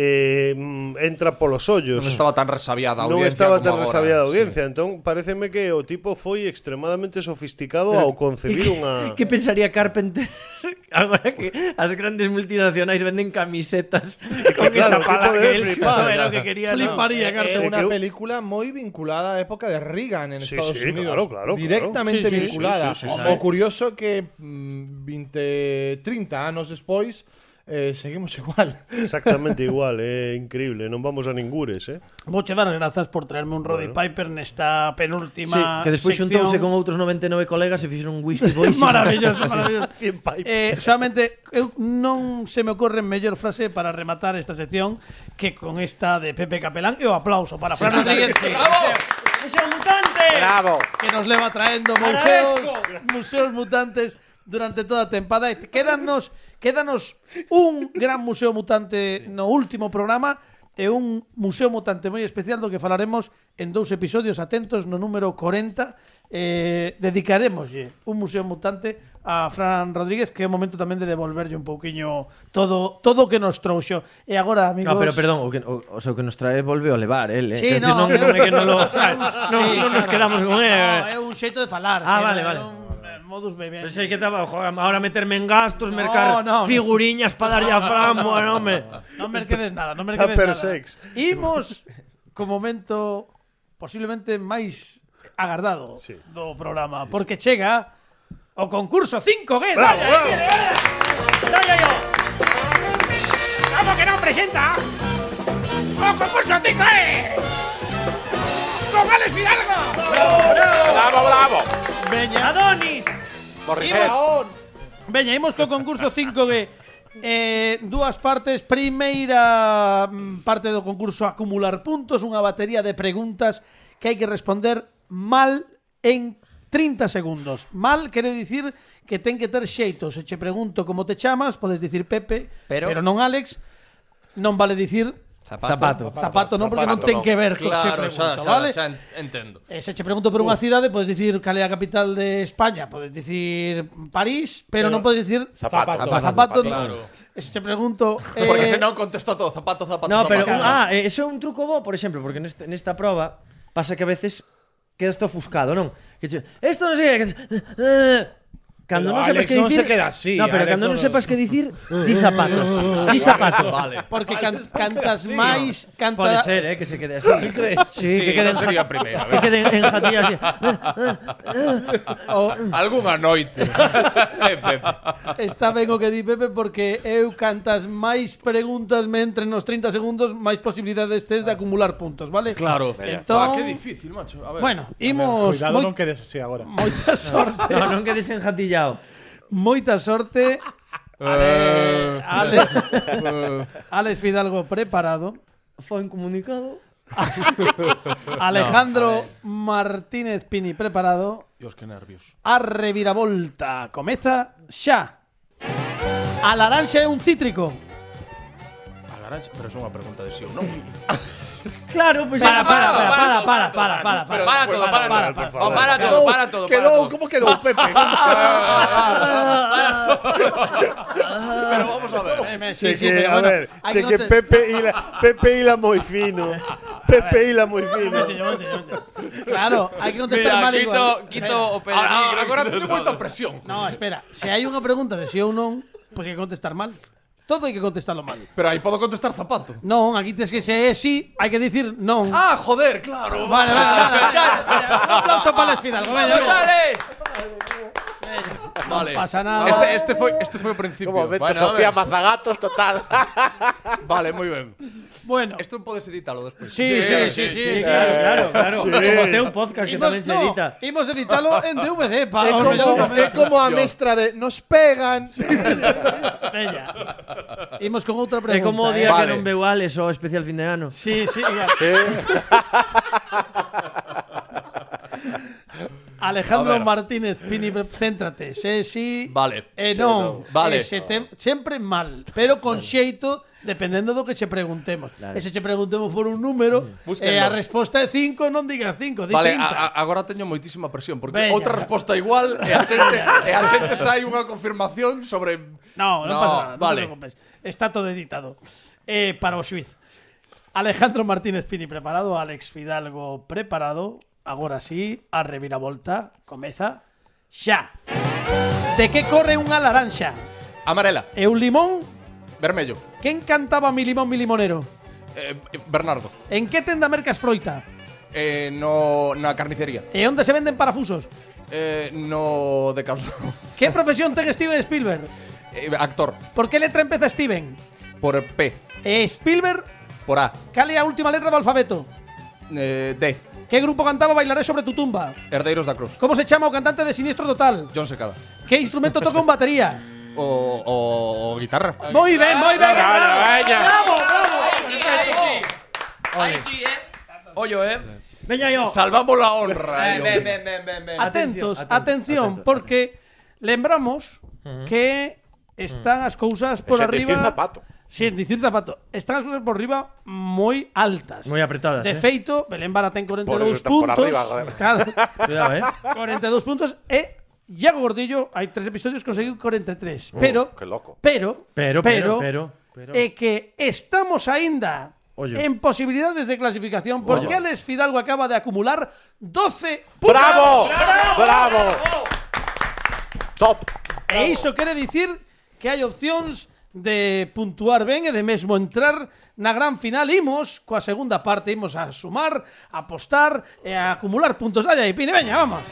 Speaker 5: entra polos ollos.
Speaker 7: Non estaba tan resabiada a audiencia.
Speaker 5: Non estaba tan resabiada a audiencia, entón pareceme que o tipo foi extremadamente sofisticado ao concebir unha...
Speaker 6: Que pensaría Carpenter agora que as grandes multinacionais venden camisetas con esa palabra que él era o que quería?
Speaker 3: Fliparía Carpenter. Unha película moi vinculada á época de Reagan en Estados Unidos.
Speaker 5: Claro.
Speaker 3: Directamente vinculada. O curioso que 30 anos despois seguimos igual.
Speaker 5: Exactamente igual, é increíble, non vamos a ningures,
Speaker 2: Vouche dar grazas por traerme un Roddy Piper nesta penúltima
Speaker 6: que despois
Speaker 2: sección.
Speaker 6: xuntouse con outros 99 colegas e fixeron un whisky boys.
Speaker 2: Maravilloso. Solamente eu non se me ocorre mellor frase para rematar esta sección que con esta de Pepe Capelán e o aplauso para Fran Rodríguez.
Speaker 6: ¡Museo Mutante!
Speaker 8: Bravo.
Speaker 2: Que nos leva traendo museos mutantes durante toda a tempada. Quédanos un gran museo mutante no último programa e un museo mutante moi especial do que falaremos en 2 episodios atentos no número 40. Dedicaremoslle un museo mutante a Fran Rodríguez, que é o momento tamén de devolverlle un pouquiño todo o que nos trouxo. E agora, amigos...
Speaker 6: pero perdón, o que nos trae volveu a levar,
Speaker 2: Sí,
Speaker 6: non é que non nos quedamos con él.
Speaker 2: No, é un xeito de falar.
Speaker 6: Vale.
Speaker 2: Modus baby.
Speaker 6: Pensei que estaba, ahora meterme en gastos, mercar figuriñas para darlle a Fran, bueno, home.
Speaker 2: Non merquedes nada,
Speaker 5: Sex.
Speaker 2: Imos co momento posiblemente máis agardado do programa, porque chega o concurso 5G.
Speaker 5: Bravo.
Speaker 2: ¿Cómo que non presenta o concurso 5G? Con Alex Fidalgo.
Speaker 8: Bravo.
Speaker 2: Veña, Adonis.
Speaker 8: Morrisés.
Speaker 2: Veña, imos co concurso 5G. Dúas partes. Primeira parte do concurso, acumular puntos, unha batería de preguntas que hai que responder mal en 30 segundos. Mal quere dicir que ten que ter xeito. Se che pregunto como te chamas, podes dicir Pepe, pero non Alex. Non vale dicir Zapato non, porque non ten que ver co che pregunto, vale?
Speaker 7: Xa entendo.
Speaker 2: Se che pregunto por unha cidade, podes dicir cal é a capital de España, podes dicir París, pero non podes dicir Zapato.
Speaker 7: Claro.
Speaker 2: Se che pregunto
Speaker 7: Porque senón contestou todo zapato.
Speaker 6: No, pero eso é un truco bo, por exemplo, porque nesta proba pasa que a veces quedas todo ofuscado, non? Que esto non sei, cando non sepas que dicir,
Speaker 3: non se queda así.
Speaker 6: No, pero cando non sepas que dicir, di zapatos.
Speaker 7: Vale.
Speaker 2: Porque cantas máis,
Speaker 6: Pode ser, que se quede así.
Speaker 3: ¿Qué crees?
Speaker 6: Sí, que quede
Speaker 7: sería a primeira.
Speaker 6: Que quede en jatilla así.
Speaker 7: Algunha noite. Pepe.
Speaker 2: Está ben o que di Pepe, porque eu cantas máis preguntas me entren nos 30 segundos, máis posibilidades tes de acumular puntos, vale?
Speaker 7: Claro.
Speaker 2: Entón,
Speaker 7: Que difícil, macho. A ver.
Speaker 2: bueno, imos
Speaker 3: Cuidado, non quedes así agora.
Speaker 2: moita sorte.
Speaker 6: Non quedes en jatilla.
Speaker 2: Moita sorte. Alex Fidalgo preparado.
Speaker 6: Foi incomunicado.
Speaker 2: Alejandro Martínez Pini preparado.
Speaker 7: Dios, que nervios.
Speaker 2: A reviravolta comeza xa. A laranxa é un cítrico.
Speaker 7: A laranxa, pero é unha pregunta de si ou non.
Speaker 6: Claro, pois
Speaker 2: Para todo.
Speaker 3: ¿Cómo quedó Pepe?
Speaker 7: Pero vamos a ver.
Speaker 5: Sé que Pepe hila moi fino.
Speaker 2: Claro, hai que contestar mal igual.
Speaker 4: Quito o pedal.
Speaker 7: Agora teño moita presión.
Speaker 2: No, espera. Se hai unha pregunta de si ou non, pois hai que contestar mal. Todo hai que contestarlo mal.
Speaker 7: Pero aí podo contestar zapato.
Speaker 2: Non, aquí tes que se é si, hai que dicir non.
Speaker 7: Ah, joder, claro.
Speaker 2: Vale. Un aplauso para Alex Fidalgo. Veña.
Speaker 7: Vale.
Speaker 2: Non pasa nada.
Speaker 7: Este foi o principio.
Speaker 8: Como vete
Speaker 7: Bueno, a
Speaker 8: Sofía
Speaker 7: ver.
Speaker 8: Mazagatos, total.
Speaker 7: Vale, moi ben.
Speaker 2: Bueno,
Speaker 7: Esto podes editalo despois.
Speaker 2: sí.
Speaker 6: claro. Como teu podcast que tamén se edita.
Speaker 2: Imos editalo en DVD,
Speaker 3: Es como a mestra de nos pegan.
Speaker 2: Veña. Imos con outra
Speaker 6: É
Speaker 2: pregunta.
Speaker 6: como o día que
Speaker 7: Vale.
Speaker 6: non veu Alex o especial fin de ano.
Speaker 2: Sí. Alejandro Martínez Pini, céntrate. Se si
Speaker 7: Vale.
Speaker 2: e non.
Speaker 7: Vale.
Speaker 2: Sempre mal, pero con xeito, dependendo do que che preguntemos. E se che preguntemos por un número,
Speaker 7: Búsquenlo.
Speaker 2: a resposta é 5, non digas 5, di
Speaker 7: Vale,
Speaker 2: 30.
Speaker 7: agora teño moitísima presión porque
Speaker 2: Veña.
Speaker 7: outra resposta igual e a xente sai unha confirmación sobre
Speaker 2: Non pasa nada,
Speaker 7: vale.
Speaker 2: non te preocupes. Está todo editado. Para o xuiz. Alejandro Martínez Pini preparado, Alex Fidalgo preparado. Agora sí, a reviravolta comeza xa. De que corre unha laranxa?
Speaker 7: Amarela,
Speaker 2: E un limón?
Speaker 7: vermello,
Speaker 2: Quen cantaba Mi limón, mi limonero?
Speaker 7: Bernardo,
Speaker 2: En que tenda mercas froita?
Speaker 7: no na carnicería,
Speaker 2: E onde se venden parafusos?
Speaker 7: no de Carlos,
Speaker 2: Que profesión ten Steven Spielberg?
Speaker 7: Actor.
Speaker 2: Por que letra empeza Steven?
Speaker 7: Por P.
Speaker 2: Spielberg.
Speaker 7: Por A.
Speaker 2: Cal é a última letra do alfabeto?
Speaker 7: D.
Speaker 2: Que grupo cantaba Bailaré sobre tu tumba?
Speaker 7: Herdeiros da Cruz.
Speaker 2: Como se chama o cantante de Siniestro Total?
Speaker 7: John Secada.
Speaker 2: Que instrumento toca un batería?
Speaker 7: O guitarra.
Speaker 2: Moi ben, moi ben. Bravo, bravo.
Speaker 4: Ahí sí, Ollo,
Speaker 6: Veña yo.
Speaker 7: Salvamos la honra.
Speaker 4: Ben.
Speaker 2: Atención, porque lembramos que están as cousas por
Speaker 8: Sen
Speaker 2: arriba.
Speaker 8: dicir zapato.
Speaker 2: Sin dicir zapato. Están as cousas por arriba moi altas.
Speaker 6: Moi apretadas,
Speaker 2: De feito, Belén Vara ten 42
Speaker 8: Por eso está
Speaker 2: puntos.
Speaker 8: por arriba, joder.
Speaker 2: Claro.
Speaker 6: Cuidado,
Speaker 2: 42 puntos e Iago Gordillo hai 3 episodios conseguiu 43. Pero
Speaker 8: que loco.
Speaker 2: Pero
Speaker 6: Pero.
Speaker 2: é que estamos aínda
Speaker 6: Ollo.
Speaker 2: en posibilidades de clasificación porque Alex Fidalgo acaba de acumular 12 puntos.
Speaker 8: ¡Bravo! ¡Bravo! Top.
Speaker 2: E iso quere dicir que hai opcións de puntuar ben e de mesmo entrar na gran final. Imos coa segunda parte, imos a sumar, a apostar e a acumular puntos. Dale aí, Pini, veña, vamos.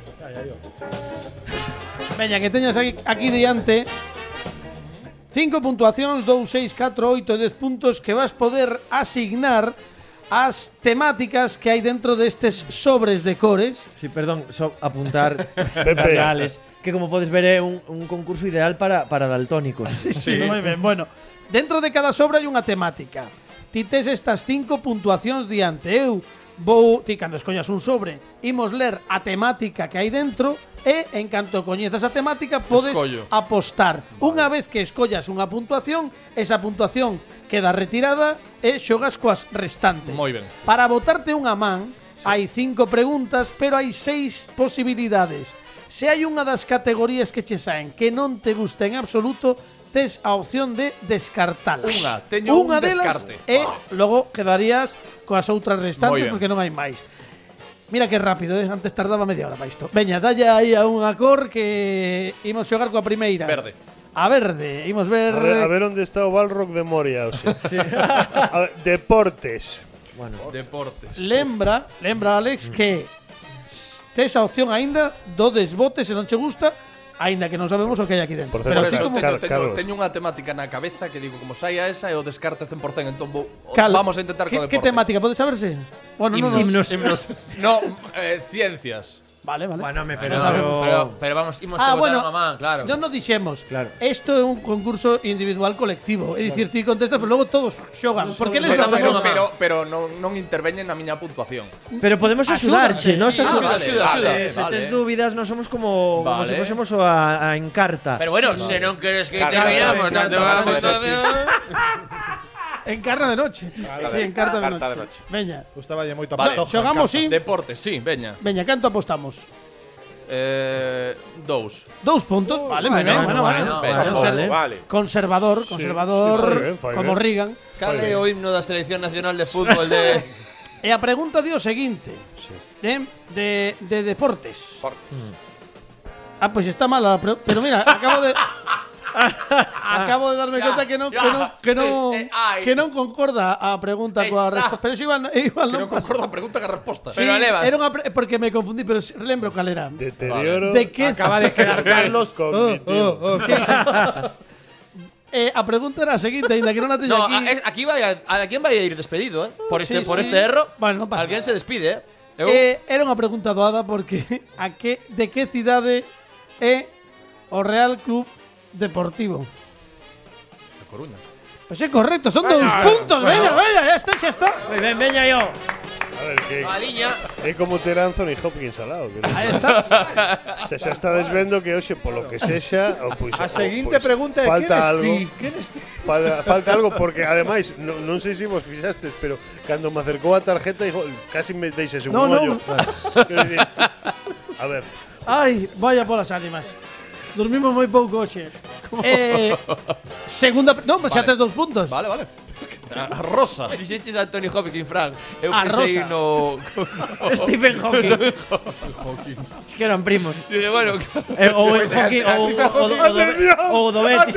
Speaker 2: Veña, que teñas aquí diante 5 puntuacións, 2, 6, 4, 8, 10 puntos que vas poder asignar as temáticas que hai dentro destes sobres de cores.
Speaker 6: Sí, perdón, apuntar reales. Que como podes ver é un concurso ideal para daltónicos.
Speaker 2: Sí, moi ben. Bueno, dentro de cada sobre hai unha temática. Ti tes estas 5 puntuacións diante. Eu vou, ti cando escollas un sobre, imos ler a temática que hai dentro e en canto coñezas a temática podes apostar. Unha vez que escollas unha puntuación, esa puntuación queda retirada e xogas coas restantes.
Speaker 7: Moi ben.
Speaker 2: Para botarte unha man, hai 5 preguntas, pero hai 6 posibilidades. Se hai unha das categorías que che saen que non te gusta en absoluto, tes a opción de descartalas.
Speaker 7: Teño un
Speaker 2: delas
Speaker 7: descarte.
Speaker 2: E logo quedarías coas outras restantes porque non hai máis. Mira que rápido, antes tardaba media hora para isto. Veña, dalle aí a unha cor que imos xogar coa primeira.
Speaker 7: Verde.
Speaker 2: A verde, imos ver.
Speaker 5: A ver onde está o Balrog de Moria, o sea. Sí. A ver, deportes.
Speaker 6: Bueno,
Speaker 7: deportes.
Speaker 2: Lembra, Alex, que tes a opción aínda do desbote se non che gusta, aínda que non sabemos o que hai aquí dentro.
Speaker 5: Por certo,
Speaker 7: Pero teño unha temática na cabeza que digo, como saia esa e o descarte 100%, entón vamos a intentar co deporte.
Speaker 2: Que temática pode saberse? Bueno,
Speaker 6: himnos.
Speaker 7: No, ciencias.
Speaker 2: Vale.
Speaker 6: Bueno,
Speaker 4: pero vamos, imos a botar a mamá, claro.
Speaker 2: Non nos dixemos.
Speaker 6: Claro.
Speaker 2: Isto é un concurso individual colectivo. É dicir, ti contestas, pero logo todos xogan. Por que les damos a mamá?
Speaker 7: Pero non interveñen na miña puntuación.
Speaker 6: Pero podemos axudarche, nos axudar.
Speaker 7: Vale.
Speaker 6: Se tes dúbidas, non somos como se fósemos a Encarta.
Speaker 4: Pero bueno, se non queres que interveñamos, non te vas a puntuación.
Speaker 2: Encarna de noche. Sí, encarta de noche. Veña.
Speaker 3: Gustaballe moito a
Speaker 7: Vale,
Speaker 3: Pantoja,
Speaker 2: xogamos,
Speaker 3: encarta.
Speaker 2: sí.
Speaker 7: Deportes, sí, veña.
Speaker 2: Veña, canto apostamos?
Speaker 7: 2
Speaker 2: puntos. Vale, bueno.
Speaker 8: Vale.
Speaker 2: Conservador, como Reagan.
Speaker 4: Cal é o himno da Selección Nacional de Fútbol de...
Speaker 2: E a pregunta di o seguinte. De deportes. Ah, pois está mala, pero mira, acabo de darme conta que non concorda a pregunta coa resposta. Pero igual non
Speaker 7: concorda a pregunta ca resposta.
Speaker 2: Sí, pero levas. Era porque me confundí, pero relembro cal era.
Speaker 5: Deterioro.
Speaker 2: De que
Speaker 3: Acaba de quedar Carlos
Speaker 5: cognitivo.
Speaker 2: Sí. A pregunta era a seguinte, ainda que non a teño aquí.
Speaker 4: Aquí vai a ir despedido, por este erro.
Speaker 2: Bueno, non pasa.
Speaker 4: Alguén se despide,
Speaker 2: Era unha pregunta doada porque de que cidade é o Real Club Deportivo?
Speaker 7: A Coruña.
Speaker 2: Pois é correcto, son 2 puntos. Veña, xa está.
Speaker 6: Moi ben, veña yo.
Speaker 5: A ver, que
Speaker 4: Aliña.
Speaker 5: é como ter Anthony Hopkins al lado.
Speaker 2: Aí está.
Speaker 5: Se xa está desvendo que hoxe polo que sexa,
Speaker 3: a seguinte pregunta é
Speaker 5: falta algo.
Speaker 3: ¿Quién es ti?
Speaker 5: Falta algo porque ademais non sei se vos fixastes, pero cando me acercou a tarjeta casi me deixase un ollo. Quero dicir, a ver.
Speaker 2: Ai, vaya polas ánimas. Dormimos moi pouco hoxe. Segunda, non, mas xa tes 2 puntos.
Speaker 7: Vale. A Rosa.
Speaker 4: Dixeches a Anthony Hopkins, Frank. Eu
Speaker 2: A
Speaker 4: pensei
Speaker 2: Rosa.
Speaker 4: no...
Speaker 2: Stephen Hawking.
Speaker 6: Es que eran primos.
Speaker 4: Dije, bueno...
Speaker 6: O el Hawking o do Betis.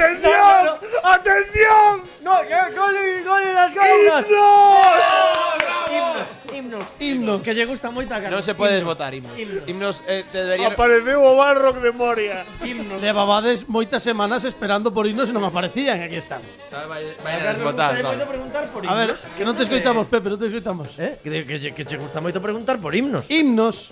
Speaker 5: ¡Atención!
Speaker 6: No, gol en las gaunas.
Speaker 2: Himnos.
Speaker 6: Que lle gusta moito a Carlos.
Speaker 4: Non se podes votar himnos. Himnos te deberían...
Speaker 5: Apareceu o Balrog de Moria.
Speaker 2: Levabades moitas semanas esperando por himnos e non aparecían, aquí están.
Speaker 4: Vai a votar,
Speaker 6: Moito preguntar por
Speaker 2: A ver, que non te escoitamos, Pepe, non te escoitamos.
Speaker 6: Que che gusta moito preguntar por himnos.
Speaker 2: Himnos.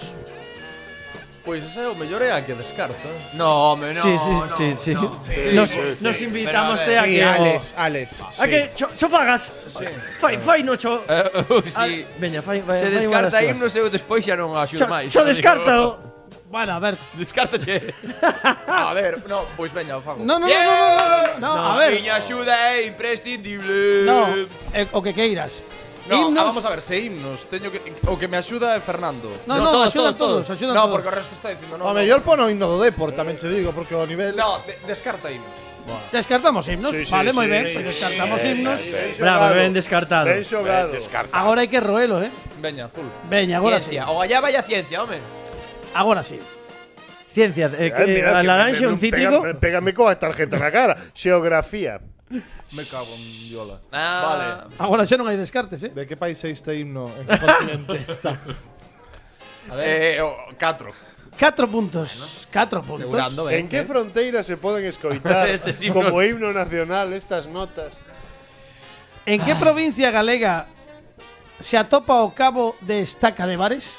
Speaker 7: Pois ese é o mellor é a que descarta.
Speaker 4: No, home, no.
Speaker 6: Sí. Nos invitamos a que
Speaker 3: Alex.
Speaker 6: A que cho fagas. Fai no cho.
Speaker 4: Sí.
Speaker 6: Veña, fai.
Speaker 4: Se descarta himnos eu despois xa non axudo máis.
Speaker 6: Cho descarta.
Speaker 2: Bueno, a ver.
Speaker 4: Descártache.
Speaker 7: A ver, no, pois veña, o fago.
Speaker 2: No, a ver.
Speaker 4: Miña axuda é imprescindible.
Speaker 2: No, o que queiras.
Speaker 7: No, vamos a ver, se himnos teño que o que me axuda é Fernando.
Speaker 2: No, axudan todos.
Speaker 7: No, porque o resto está dicindo no.
Speaker 3: O mellor pon o himno do Depor, tamén che digo, porque o nivel...
Speaker 7: No, descarta himnos.
Speaker 2: Descartamos himnos, vale, moi ben. Descartamos himnos.
Speaker 6: Bravo, ben descartado.
Speaker 5: Ben xogado.
Speaker 2: Agora hai que roelo,
Speaker 7: Veña, azul.
Speaker 2: Veña, agora sí.
Speaker 4: Ciencia. O allá vaya ciencia, home.
Speaker 2: Agora sí.
Speaker 6: Ciencia, a laranxa un cítrico.
Speaker 5: Pégame coa tarjeta na cara. Xeografía.
Speaker 7: Me cago en viola.
Speaker 4: Vale.
Speaker 2: Agora xa non hai descartes,
Speaker 3: De que país é este himno? En que continente está?
Speaker 4: A ver.
Speaker 7: 4.
Speaker 2: 4 puntos. 4 puntos.
Speaker 4: Segurando,
Speaker 5: En que fronteira se poden escoitar
Speaker 4: Estes himnos.
Speaker 5: como himno nacional estas notas?
Speaker 2: En que provincia galega se atopa o cabo de Estaca de Bares?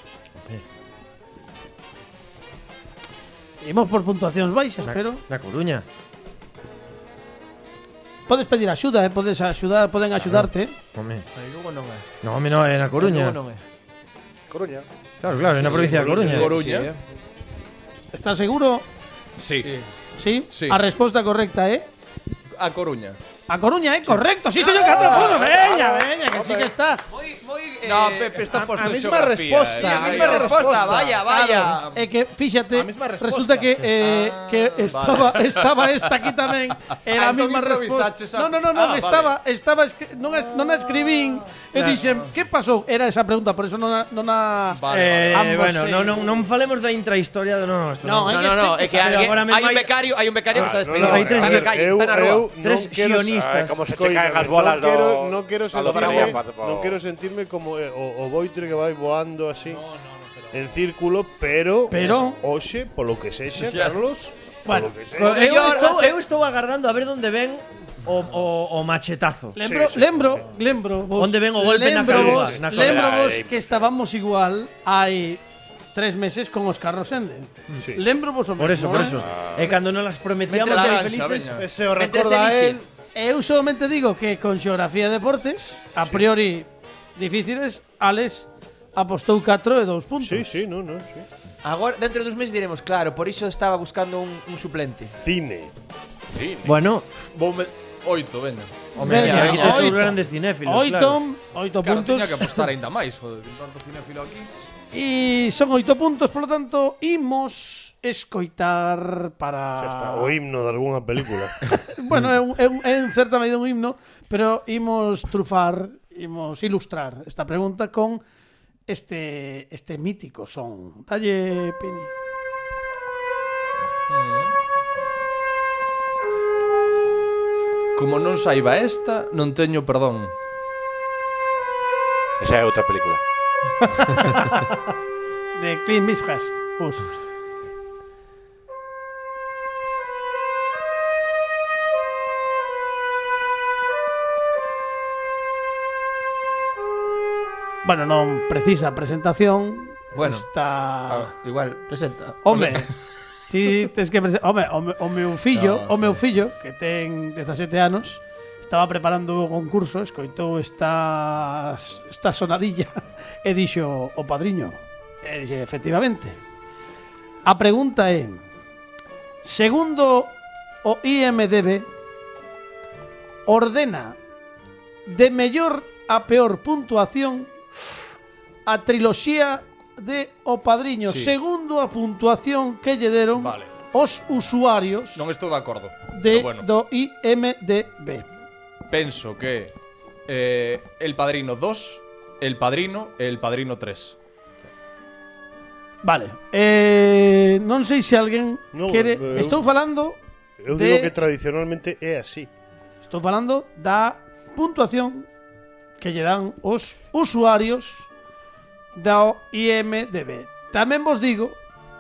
Speaker 2: Imos por puntuacións baixas, pero
Speaker 6: Na Coruña.
Speaker 2: podes pedir axuda, poden axudarte.
Speaker 6: Home.
Speaker 4: Aí Lugo non é.
Speaker 6: No, home, no, é na Coruña.
Speaker 4: Lugo non é.
Speaker 8: Coruña.
Speaker 6: Claro, é na provincia de Coruña.
Speaker 7: Coruña.
Speaker 2: Estás seguro?
Speaker 7: Sí.
Speaker 2: Sí.
Speaker 7: Sí.
Speaker 2: A resposta correcta é
Speaker 7: A Coruña.
Speaker 2: A Coruña, correcto. Sí, señor, 4 puntos. Veña, que sí que está.
Speaker 7: No, Pepe está posto
Speaker 3: a
Speaker 7: en
Speaker 3: mesma
Speaker 7: xeografía.
Speaker 3: resposta.
Speaker 4: A mesma resposta, vaya.
Speaker 2: É que fíxate,
Speaker 3: A mesma resposta.
Speaker 2: resulta que estaba esta aquí tamén, era a
Speaker 7: Entón
Speaker 2: mesma resposta.
Speaker 7: improvisaches a-
Speaker 2: Non,
Speaker 7: vale.
Speaker 2: non a escribín e dixen, que pasou? Era esa pregunta, por eso non a
Speaker 7: Vale.
Speaker 2: ambos,
Speaker 6: Bueno, non falemos da intrahistoria do noso.
Speaker 2: No,
Speaker 4: No, é que hai un becario que está despedido.
Speaker 6: hai tres
Speaker 4: Está na calle, está na rúa.
Speaker 6: Tres sionistas.
Speaker 8: Como se che caen as bolas do...
Speaker 5: No quero sentirme como o boitre que vai voando así en círculo, pero hoxe, polo que sexa, Carlos,
Speaker 2: Bueno,
Speaker 5: polo que sexa.
Speaker 6: Eu estou agardando a ver onde ven o machetazo.
Speaker 2: Lembro vos.
Speaker 6: Onde ven o golpe na calva, na colera.
Speaker 2: Lembro vos que estábamos igual hai 3 meses con Óscar Rosende.
Speaker 5: Sí.
Speaker 2: Lembro vos o
Speaker 6: Por eso.
Speaker 2: mesmo,
Speaker 6: E cando non las prometíamos
Speaker 4: Mentre
Speaker 6: ser
Speaker 7: Laranxa,
Speaker 6: felices.
Speaker 7: veña.
Speaker 3: Ese o
Speaker 4: Mentre
Speaker 3: recorda
Speaker 4: se
Speaker 3: él.
Speaker 2: Eu solamente digo que con xeografía e deportes, a priori difíciles, Alex apostou 4 e 2 puntos.
Speaker 5: Sí.
Speaker 4: Agora, dentro dos meses diremos, claro, por iso estaba buscando un suplente.
Speaker 5: Cine.
Speaker 6: Bueno,
Speaker 7: Voume 8, veña.
Speaker 2: Veña,
Speaker 6: aquí tes
Speaker 2: oito.
Speaker 6: os grandes cinéfilos.
Speaker 2: 8
Speaker 7: Claro,
Speaker 2: puntos.
Speaker 7: tiña que apostar aínda máis, joder, tanto cinéfilo aquí.
Speaker 2: E son 8 puntos, por lo tanto, imos escoitar para...
Speaker 5: Xa está, o himno de algunha película.
Speaker 2: Bueno, é en certa medida un himno, pero imos ilustrar esta pregunta con este mítico son. Dalle, Pini.
Speaker 7: Como non saiba esta, non teño perdón.
Speaker 8: Esa é outra película.
Speaker 2: De Clint Eastwood. Pues. Bueno, non precisa presentación.
Speaker 4: Bueno,
Speaker 2: está
Speaker 4: igual, presenta.
Speaker 2: Home, ti tes que o meu fillo, que ten 17 anos, estaba preparando o concurso, escoitou esta sonadilla e dixo o padriño. E dixe, efectivamente. A pregunta é: segundo o IMDb, ordena de mellor a peor puntuación a triloxía de O Padriño,
Speaker 7: Sí.
Speaker 2: segundo a puntuación que lle deron
Speaker 7: Vale.
Speaker 2: os usuarios
Speaker 7: Non estou de acordo.
Speaker 2: de,
Speaker 7: pero bueno,
Speaker 2: do IMDb.
Speaker 7: penso que El Padrino 2, El Padrino e El Padrino 3.
Speaker 2: Vale. Non sei se alguén
Speaker 5: No,
Speaker 2: quere...
Speaker 5: eu-
Speaker 2: Estou falando
Speaker 5: Eu
Speaker 2: de-
Speaker 5: digo que tradicionalmente é así.
Speaker 2: Estou falando da puntuación que lle dan os usuarios da IMDb. Tamén vos digo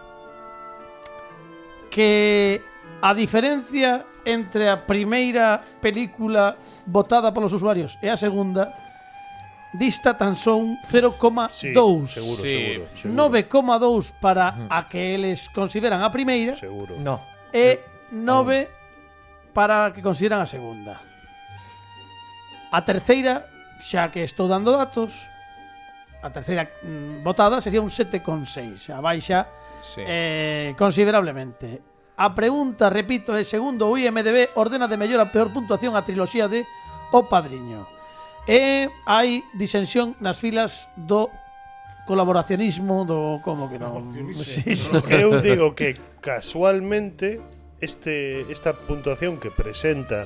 Speaker 2: que a diferencia entre a primeira película votada polos usuarios e a segunda dista tan son 0,2.
Speaker 5: Seguro.
Speaker 2: 9,2 para a que eles consideran a primeira.
Speaker 5: Seguro.
Speaker 6: No.
Speaker 2: E 9 para a que consideran a segunda. A terceira, xa que estou dando datos, a terceira votada sería un 7,6. A baixa considerablemente. A pregunta, repito, é segundo o IMDb ordena de mellor a peor puntuación a triloxía de O Padriño. E hai disensión nas filas do colaboracionismo do como que non.
Speaker 5: Eu digo que casualmente esta puntuación que presenta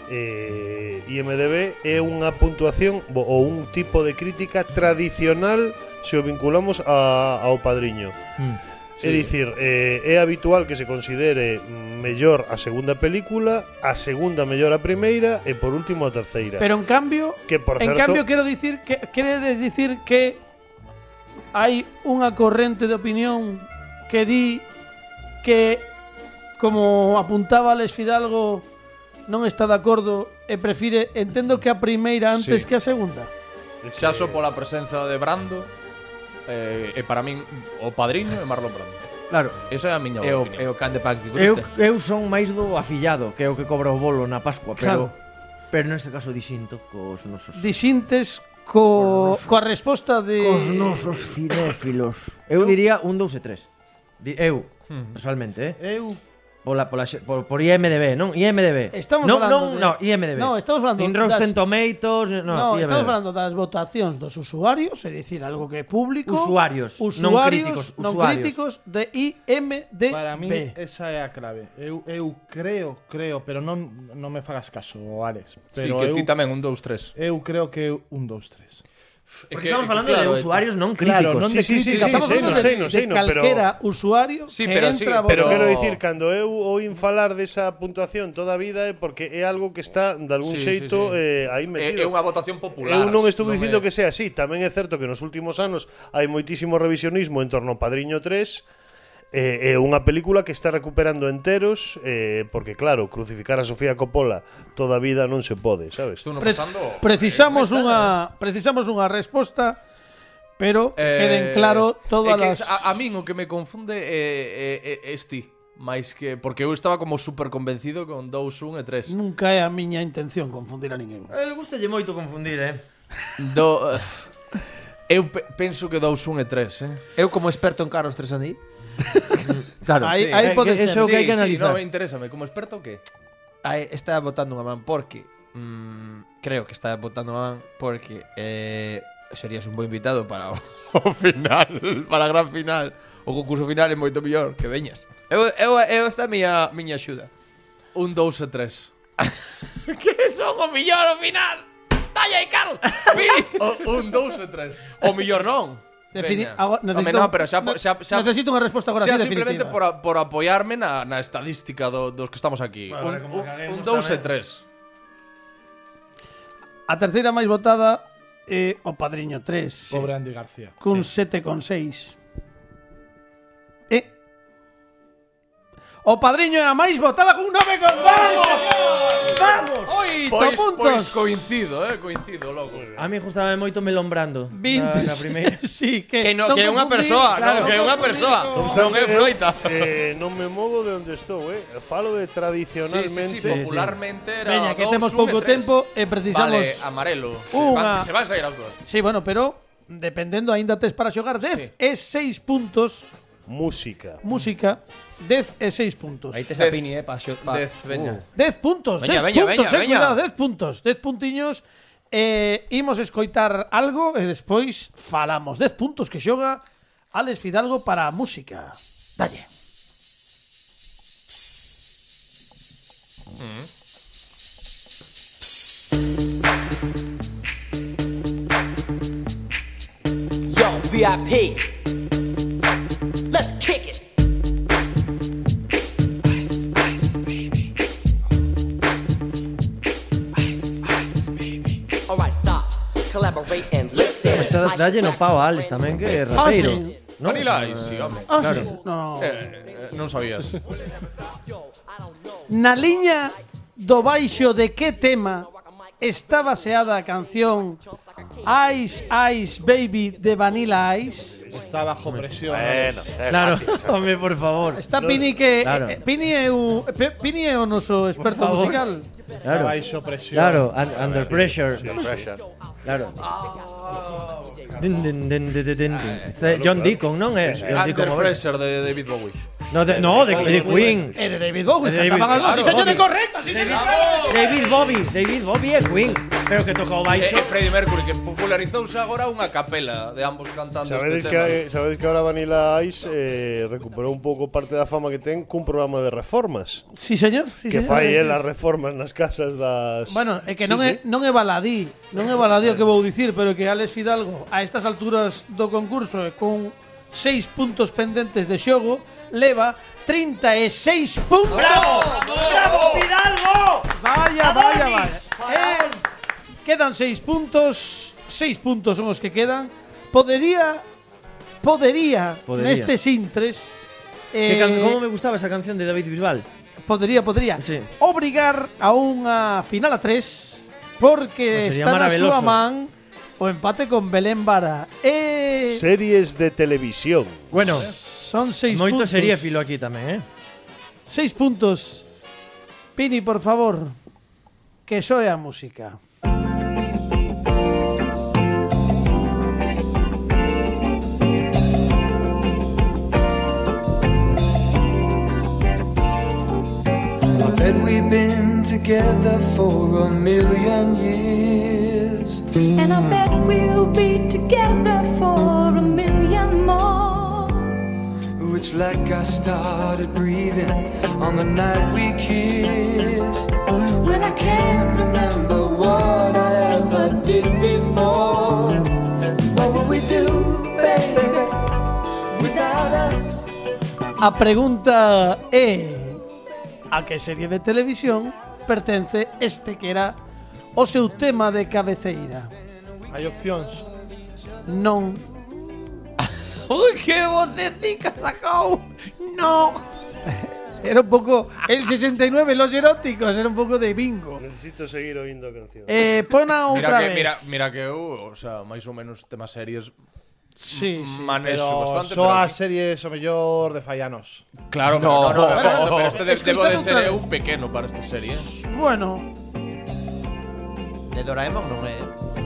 Speaker 5: IMDb é unha puntuación ou un tipo de crítica tradicional se o vinculamos ao Padriño. É dicir, é habitual que se considere mellor a segunda película, a segunda mellor a primeira e por último a terceira.
Speaker 2: Pero en cambio, quero dicir que queredes dicir que hai unha corrente de opinión que di que, como apuntaba Alex Fidalgo, non está de acordo e prefire, entendo que a primeira antes que a segunda.
Speaker 7: Xa só pola presenza de Brando e para min o Padriño e Marlon Brando.
Speaker 6: Claro,
Speaker 7: esa é a miña opinión.
Speaker 4: É o can de pan que
Speaker 6: eu son máis do afillado, que é o que cobra o bolo na Pascua, pero neste caso disinto cos nosos.
Speaker 2: Disintes coa resposta de
Speaker 6: cos nosos cinéfilos. Eu diría un 2 e 3. Eu, personalmente, por IMDb, non? IMDb.
Speaker 2: Estamos
Speaker 6: IMDb.
Speaker 2: No, estamos falando
Speaker 6: In Rotten Tomatoes,
Speaker 2: estamos falando das votacións dos usuarios, é dicir, algo que é público.
Speaker 6: Usuarios, non críticos
Speaker 2: de IMDb.
Speaker 3: Para mí esa é a clave. Eu creo, pero non me fagas caso, Alex.
Speaker 7: Pero que ti tamén un 2-3.
Speaker 3: Eu creo que un 2-3.
Speaker 6: Porque estamos falando de usuarios non críticos.
Speaker 3: Claro, non de críticos.
Speaker 2: Estamos falando de calquera usuario que entra a votar.
Speaker 5: Pero quero dicir, cando eu oín falar desa puntuación toda a vida é porque é algo que está de algún xeito aí metido.
Speaker 7: É unha votación popular.
Speaker 5: Eu non estou dicindo que sea así. Tamén é certo que nos últimos anos hai moitísimo revisionismo en torno ao Padriño 3. É unha película que está recuperando enteros porque claro, crucificar a Sofía Coppola toda a vida non se pode, sabes?
Speaker 2: Precisamos unha resposta, pero queden claro todas as
Speaker 7: a min o que me confunde é este, máis que porque eu estaba como super convencido con 2, 1 e 3.
Speaker 2: Nunca é a miña intención confundir a ninguén.
Speaker 6: El gustalle moito confundir,
Speaker 4: Eu penso que 2, 1 e 3, Eu como experto en Carlos Tresandí.
Speaker 2: Claro, aí pode ser.
Speaker 6: Eso que hai que analizar.
Speaker 7: No, interésame, como experto o que?
Speaker 4: Está botando unha man porque creo que está botando unha man porque serías un bo invitado para o final, para a gran final. O concurso final é moito mellor que veñas. Eu esta é a miña axuda.
Speaker 7: Un 2 e 3.
Speaker 4: Que son o mellor o final. Dalle aí, Carlos.
Speaker 7: Un 2 e 3.
Speaker 4: O mellor non.
Speaker 2: Necesito unha resposta agora
Speaker 7: así definitiva. Simplemente por apoiarme na estadística dos que estamos aquí. Un 2 e 3.
Speaker 2: A terceira máis votada é O Padriño 3.
Speaker 3: Pobre Andy García.
Speaker 2: Cun 7,6. O Padriño é a máis votada con 9,2. Vamos!
Speaker 7: Pois coincido, loco.
Speaker 6: A mí gustaba moito Melón Brando.
Speaker 2: 20.
Speaker 6: Na primeira.
Speaker 2: Sí, que
Speaker 4: é unha persoa, que é unha persoa. Non é froita.
Speaker 5: Non me movo de onde estou, Falo de tradicionalmente.
Speaker 7: Popularmente era.
Speaker 2: Veña, que temos pouco tempo e precisamos.
Speaker 7: Vale, amarelo. Se van sair as dúas.
Speaker 2: Sí, bueno, pero dependendo aínda tes para xogar 10 e 6 puntos.
Speaker 5: Música.
Speaker 2: 10 e 6 puntos.
Speaker 4: Aí tes a Pini, 10, veña.
Speaker 2: 10 puntos, 10 puntos, cuidado, 10 puntos. 10 puntiños. Imos escoitar algo e despois falamos. 10 puntos que xoga Alex Fidalgo para a música. Dalle.
Speaker 9: Yo, VIP. Let's kick it. Ice, ice, baby. Ice, ice, baby. All right, stop. Collaborate and listen.
Speaker 6: Esta das dalle no pao a Alex tamén, que é rapeiro.
Speaker 2: sí.
Speaker 6: ¿No?
Speaker 7: Vanilla Ice, sí, home.
Speaker 6: Claro.
Speaker 2: Sí. No.
Speaker 7: Non sabías.
Speaker 2: Na liña do baixo de que tema está baseada a canción Ice Ice Baby de Vanilla Ice?
Speaker 3: Está bajo presión.
Speaker 8: Bueno,
Speaker 6: Claro, home, por favor.
Speaker 2: Está Pini que
Speaker 6: Claro.
Speaker 2: Pini é o noso experto
Speaker 6: favor.
Speaker 2: musical.
Speaker 6: Claro,
Speaker 3: Baixo presión.
Speaker 6: claro, under pressure.
Speaker 8: Pressure.
Speaker 6: Claro. Din, din, din, din, din, din. John Deacon, non é? John
Speaker 7: Under
Speaker 6: Deacon, a ver.
Speaker 7: Pressure de David Bowie.
Speaker 6: No, de Queen.
Speaker 2: É de David Bowie.
Speaker 6: De David-
Speaker 2: Cantaban algo,
Speaker 6: claro,
Speaker 2: sí, señor, é
Speaker 6: Bowie.
Speaker 2: correcto, sí, señor.
Speaker 6: David Bowie é Queen. Pero que tocou baixo.
Speaker 7: Freddie Mercury, que popularizouse agora unha capela de ambos cantando
Speaker 5: Sabedes
Speaker 7: este tema.
Speaker 5: que ahora Vanilla Ice recuperou un pouco parte da fama que ten cun programa de reformas.
Speaker 2: Sí, señor. Sí,
Speaker 5: Que
Speaker 2: señor.
Speaker 5: fai el as reformas nas casas das...
Speaker 2: Bueno, é que
Speaker 5: Sí,
Speaker 2: non
Speaker 5: sí.
Speaker 2: é baladí, non é baladí o que vou dicir, pero que Alex Fidalgo a estas alturas do concurso e con 6 puntos pendentes de xogo leva 36 puntos.
Speaker 6: ¡Bravo, Fidalgo!
Speaker 2: Vaya. Quedan 6 puntos. 6 puntos son os que quedan. Podería nestes intres
Speaker 6: ¿Cómo me gustaba esa canción de David Bisbal?
Speaker 2: Podría
Speaker 6: Sí.
Speaker 2: obrigar a unha final a 3 porque
Speaker 6: Pues sería
Speaker 2: está na
Speaker 6: maravilloso.
Speaker 2: súa man o empate con Belén Vara.
Speaker 5: Series de televisión.
Speaker 6: Bueno,
Speaker 2: Son 6
Speaker 6: moito
Speaker 2: puntos.
Speaker 6: seriéfilo aquí tamén,
Speaker 2: 6 puntos. Pini, por favor, que soe a música.
Speaker 10: I bet we've been together for a million years.
Speaker 11: And I bet we'll be together for a million more.
Speaker 10: It's like I started breathing on the night we kissed. When I can't remember what I ever did before. What would we do, baby, without us?
Speaker 2: A pregunta é: a que serie de televisión pertence este que era o seu tema de cabeceira?
Speaker 3: Hai opcións.
Speaker 2: Non.
Speaker 4: Uy, qué vocecica sacou. No.
Speaker 2: Era un pouco el 69 los eróticos, era un pouco de bingo.
Speaker 5: Necesito seguir oindo a canción.
Speaker 2: Pona outra vez.
Speaker 7: Mira que eu, o sea, máis ou menos temas series
Speaker 2: Sí.
Speaker 7: manexo
Speaker 3: Pero
Speaker 7: bastante,
Speaker 3: só
Speaker 7: pero
Speaker 3: as series o mellor de faianos.
Speaker 7: claro,
Speaker 4: No,
Speaker 7: pero este debo de
Speaker 2: escoitade
Speaker 7: ser
Speaker 2: outra
Speaker 7: eu pequeno para esta serie.
Speaker 2: Bueno,
Speaker 4: De Doraemon non é.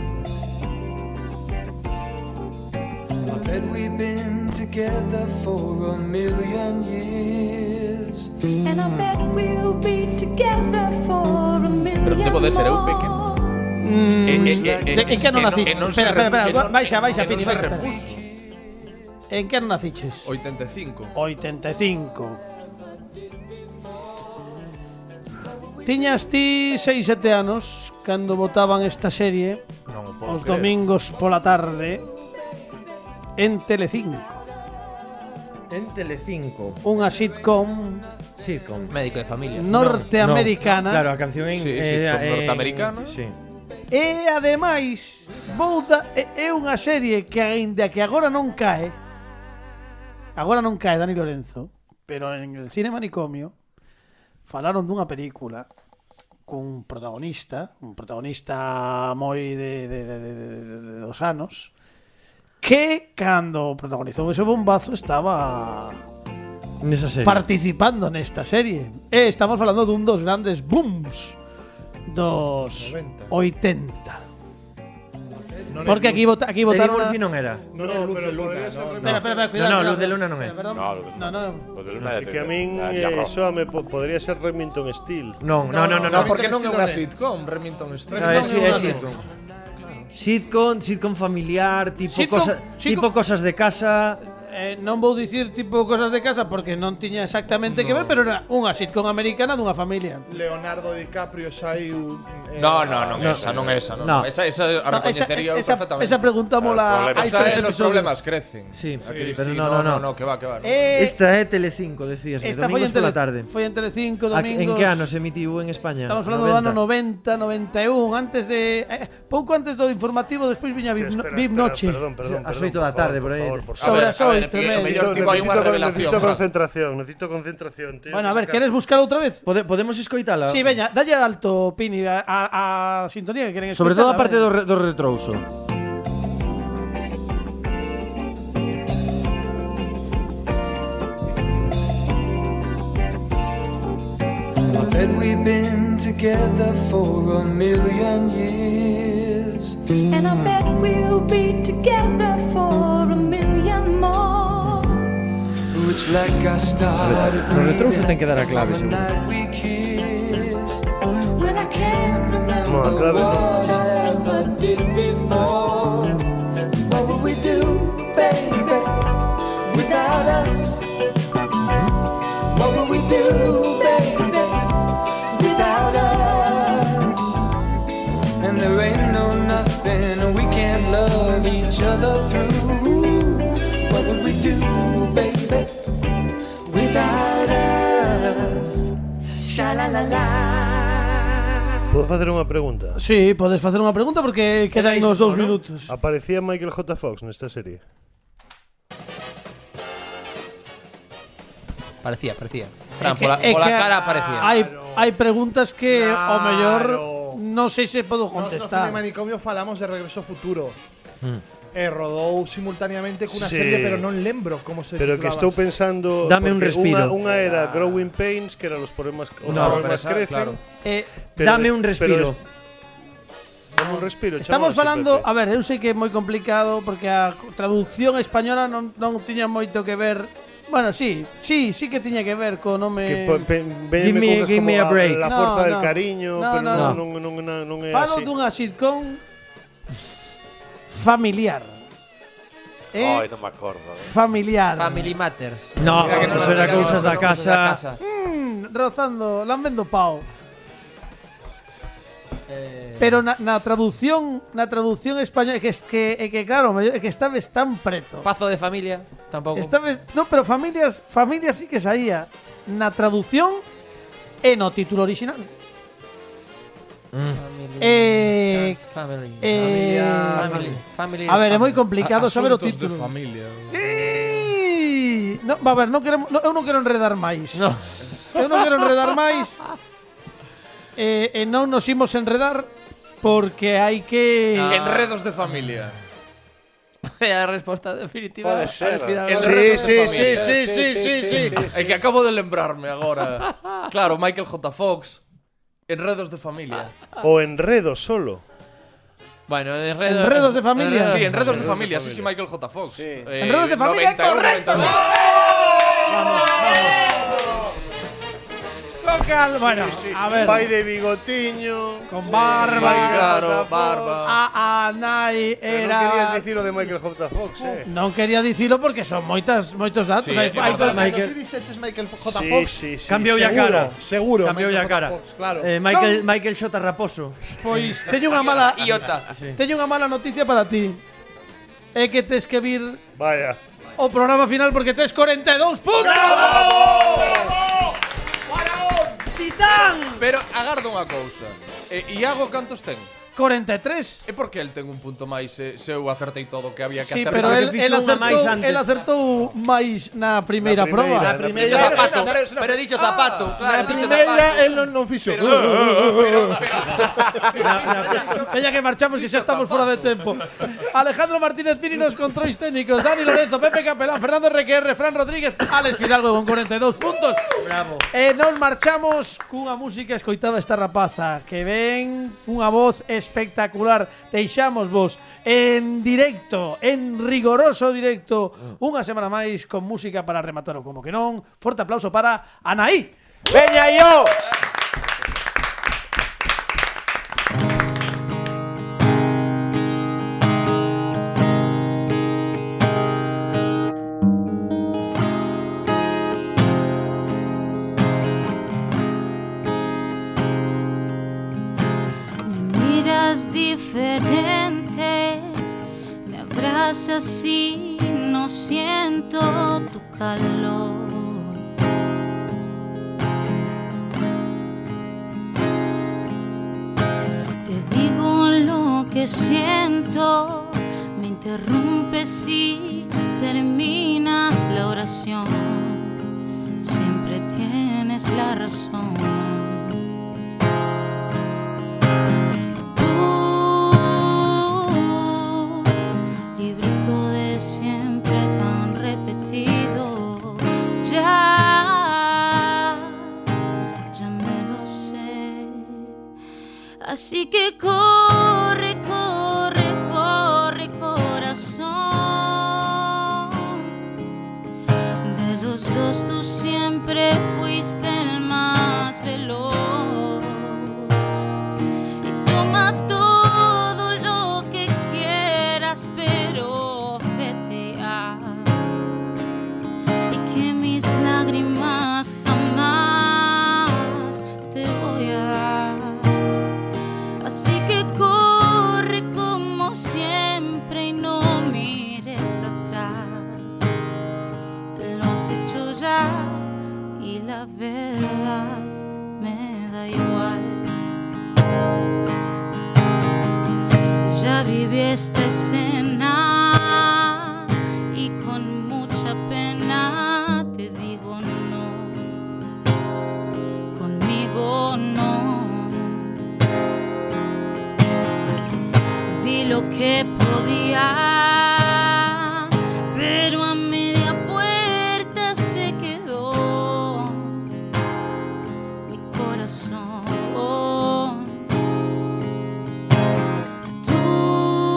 Speaker 10: I bet we've been together for a million years.
Speaker 11: And I bet we'll be together for a million
Speaker 7: Pero debo de ser eu
Speaker 11: more.
Speaker 7: pequeno.
Speaker 2: en que non nací? Espera, baixa, Pini,
Speaker 7: se
Speaker 2: baixa,
Speaker 7: repuso.
Speaker 2: En que non naciches?
Speaker 7: 85.
Speaker 2: 85. Tiñas ti 6-7 anos cando botaban esta serie
Speaker 7: Non o podo
Speaker 2: os
Speaker 7: creer.
Speaker 2: domingos pola tarde en Telecinco.
Speaker 6: En Telecinco.
Speaker 2: Unha sitcom
Speaker 4: Médico de familia.
Speaker 2: norteamericana.
Speaker 6: Claro, a canción en
Speaker 7: Sí, norteamericana.
Speaker 6: Sí.
Speaker 2: E ademais é unha serie que aínda que agora non cae Dani Lorenzo, pero en el cine manicomio falaron dunha película cun protagonista moi de dos anos, que cando protagonizou ese bombazo estaba
Speaker 6: Nesa serie.
Speaker 2: participando nesta serie. E estamos falando dun dos grandes booms dos 80. Porque aquí
Speaker 6: Eddie
Speaker 2: votaron
Speaker 6: Murphy non era.
Speaker 5: No, pero podría ser
Speaker 2: Espera,
Speaker 6: No, Luz de Luna non é.
Speaker 2: Perdón.
Speaker 8: No.
Speaker 2: No.
Speaker 5: É que a min soame podría ser Remington Steel.
Speaker 6: Non.
Speaker 7: No, porque non é unha sitcom, Remington Street.
Speaker 6: No, é sitcom. Sitcom familiar, tipo
Speaker 2: Sitcom-
Speaker 6: cosas de casa.
Speaker 2: non vou dicir tipo cosas de casa porque non tiña exactamente que ver, pero era unha sitcom americana dunha familia.
Speaker 3: Leonardo DiCaprio saiu
Speaker 7: No, esa non é esa, non.
Speaker 6: No.
Speaker 7: Esa a recoñecería perfectamente.
Speaker 2: Esa preguntámola hai
Speaker 7: Esa
Speaker 2: 3
Speaker 7: los
Speaker 2: episodios.
Speaker 7: problemas crecen.
Speaker 6: Sí,
Speaker 7: Aquí
Speaker 6: pero
Speaker 7: sí,
Speaker 6: no.
Speaker 7: que va.
Speaker 6: Esta é Telecinco, decías,
Speaker 2: Esta foi
Speaker 6: domingos
Speaker 2: en
Speaker 6: pola tarde.
Speaker 2: Foi en Telecinco, domingos.
Speaker 6: En que ano se emitiu en España?
Speaker 2: Estamos falando do ano 90, 91, antes de pouco antes do informativo, despois viña VIP Noche.
Speaker 5: Perdón,
Speaker 6: As 8 da tarde, por aí.
Speaker 2: Sobre as 8,
Speaker 5: necesito concentración, tío.
Speaker 2: Bueno, a ver, queres buscar outra vez?
Speaker 6: Podemos escoitala?
Speaker 2: Sí, veña, dalle alto, Pini, a sintonía que queren escoitar.
Speaker 6: Sobre todo a parte do retrouso.
Speaker 10: I bet we've been together for a million years.
Speaker 11: And I bet we'll be together for a million more.
Speaker 10: It's like I started
Speaker 6: No retrouso ten que dar a clave,
Speaker 10: the
Speaker 6: seguro.
Speaker 10: night we kissed. When I can't remember
Speaker 5: No, a clave no.
Speaker 10: what I ever did before. What would we do, baby, without us? What would we do, baby, without us? And there ain't no nothing we can't love each other through. What would we do, baby, without us? Sha-la-la-la.
Speaker 5: Podo facer unha pregunta?
Speaker 2: Sí, podes facer unha pregunta porque quedan nos 2 minutos.
Speaker 5: Aparecía Michael J. Fox nesta serie?
Speaker 4: Parecía. Fran, pola cara parecía.
Speaker 2: Hai preguntas que ao mellor non sei se podo
Speaker 3: No
Speaker 2: contestar.
Speaker 3: Manicomio falamos de Regreso ao Futuro. Rodou simultaneamente cunha
Speaker 5: Sí.
Speaker 3: serie, pero non lembro como se
Speaker 5: Pero que
Speaker 3: titulaba.
Speaker 5: estou pensando
Speaker 6: Dame un
Speaker 5: porque
Speaker 6: respiro.
Speaker 5: Unha era Growing Pains, que eran los problemas crecen.
Speaker 7: claro.
Speaker 5: pero
Speaker 6: Dame
Speaker 5: des-
Speaker 6: un respiro.
Speaker 5: Dame un respiro.
Speaker 2: Estamos
Speaker 5: chamase,
Speaker 2: falando,
Speaker 5: Pepe.
Speaker 2: a ver, eu sei que é moi complicado porque a traducción española non tiña moito que ver. Bueno, sí que tiña que ver co nome.
Speaker 5: Que
Speaker 6: Give me a break.
Speaker 5: La
Speaker 2: No,
Speaker 5: fuerza del
Speaker 2: no.
Speaker 5: cariño,
Speaker 2: No,
Speaker 5: pero
Speaker 2: no.
Speaker 5: non é
Speaker 2: Falo
Speaker 5: así.
Speaker 2: dunha sitcom familiar.
Speaker 8: Ai, non me acordo.
Speaker 2: Familiar.
Speaker 4: Family Matters.
Speaker 6: No,
Speaker 4: Mira que
Speaker 6: eso era cousas da casa.
Speaker 2: Rozando, lambendo pau. Pero na traducción española que claro, é que esta vez tan preto.
Speaker 4: Pazo de familia, tampouco.
Speaker 2: Esta vez, no, pero familias sí que saía na traducción e no título original.
Speaker 4: Family.
Speaker 2: Family. A ver, é moi complicado saber o título. No, a ver, eu non quero enredar máis.
Speaker 4: No.
Speaker 2: Eu non quero enredar máis. E non nos imos enredar porque hai que
Speaker 7: Enredos de familia.
Speaker 4: É a resposta definitiva.
Speaker 8: Pode ser.
Speaker 5: Sí.
Speaker 7: É que acabo de lembrarme agora. Claro, Michael J. Fox. Enredos de familia.
Speaker 5: O enredo solo.
Speaker 4: Bueno,
Speaker 2: Enredos de familia.
Speaker 7: Sí, Enredos de familia. Sí, Michael J. Fox.
Speaker 2: Enredos de familia,
Speaker 7: 91,
Speaker 2: correcto.
Speaker 7: 92.
Speaker 2: Local, bueno, a ver.
Speaker 5: Pai de bigotiño.
Speaker 2: Con barba.
Speaker 7: Claro, barba.
Speaker 2: A nai
Speaker 5: Pero non
Speaker 2: era.
Speaker 5: querías dicir o de Michael J. Fox,
Speaker 2: Non quería dicilo porque son moitos datos.
Speaker 7: Sí,
Speaker 2: Hai
Speaker 3: Michael dixeches Michael J. Fox.
Speaker 5: Sí.
Speaker 6: Cambiou a cara.
Speaker 3: Seguro.
Speaker 6: Cambiou
Speaker 3: Michael
Speaker 6: a cara.
Speaker 3: J. Fox, claro.
Speaker 6: Michael J. Raposo.
Speaker 2: Pois teño unha mala
Speaker 4: Iota.
Speaker 2: Teño unha mala noticia para ti. É que tes que vir
Speaker 5: Vaya.
Speaker 2: o programa final porque tes 42 puntos. ¡Titán!
Speaker 7: Pero agarda unha cousa. Iago cantos ten?
Speaker 2: 43.
Speaker 7: E por que el ten un punto máis se eu acertei todo o que había que
Speaker 2: Sí,
Speaker 7: acertar?
Speaker 2: pero
Speaker 6: Porque fixo unha máis antes.
Speaker 2: el acertou máis na primeira proba.
Speaker 4: Dixo zapato. Pero dixo zapato. Claro, dixo
Speaker 3: Primeira,
Speaker 4: zapato.
Speaker 3: el non fixo.
Speaker 2: Veña que marchamos que xa estamos fora de tempo. Alejandro Martínez Pini nos controis técnicos, Dani Lorenzo, Pepe Capelán, Fernando RQR, Fran Rodríguez, Alex Fidalgo con 42 puntos.
Speaker 6: Bravo.
Speaker 2: E nos marchamos cunha música escoitada esta rapaza que ven unha voz espectacular. Deixamos vos en directo, en rigoroso directo, unha semana máis con música para rematar o como que non. Forte aplauso para Anaí.
Speaker 8: ¡Veña yo!
Speaker 11: así, no siento tu calor. Te digo lo que siento, me interrumpes y terminas la oración. Siempre tienes la razón. Así que corre, corre, corre, corazón. De los dos tú siempre fuiste el más veloz. Y toma todo lo que quieras, pero vete ya. Y que mis lágrimas jamás te voy a dar. Así que corre como siempre y no mires atrás. Lo has hecho ya y la verdad me da igual. Ya viví esta escena y con mucha pena te digo no. Conmigo no. Lo que podía, pero a media puerta se quedó mi corazón. Tú,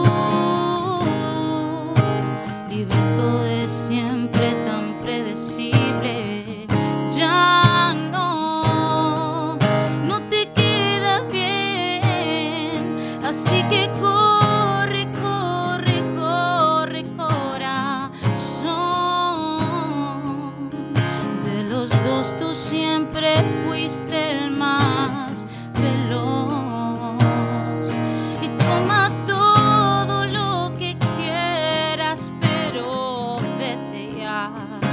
Speaker 11: libreto de siempre tan predecible, ya no te queda bien, así que tú siempre fuiste el más veloz. Y toma todo lo que quieras, pero vete ya.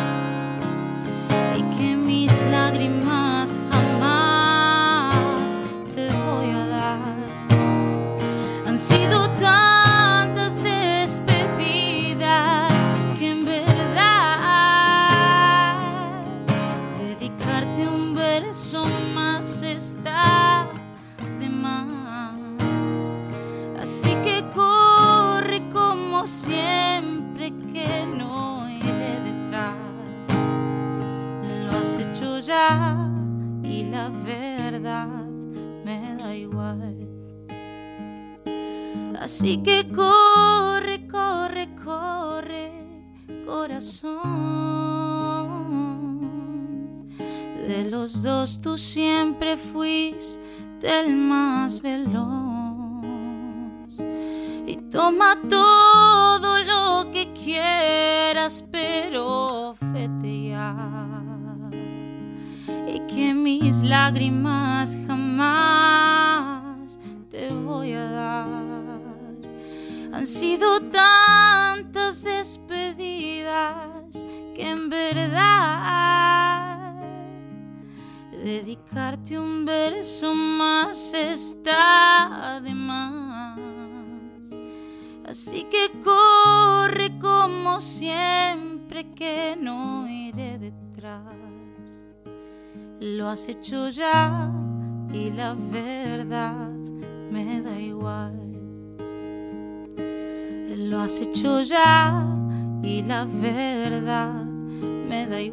Speaker 11: Y que mis lágrimas jamás te voy a dar. Han sido tantas despedidas que en verdad un verso más está de más. Así que corre como siempre que no iré detrás. Lo has hecho ya y la verdad me da igual. Así que corre, corre, corre, corazón. De los dos tú siempre fuiste el más veloz. Y toma todo lo que quieras, pero vete ya. Y que mis lágrimas jamás te voy a dar. Han sido tantas despedidas que en verdad dedicarte un verso más está de más. Así que corre como siempre que no iré detrás. Lo has hecho ya y la verdad me da igual. Lo has hecho ya y la verdad me da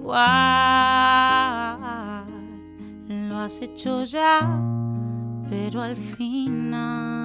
Speaker 11: igual. Lo has hecho ya, pero al final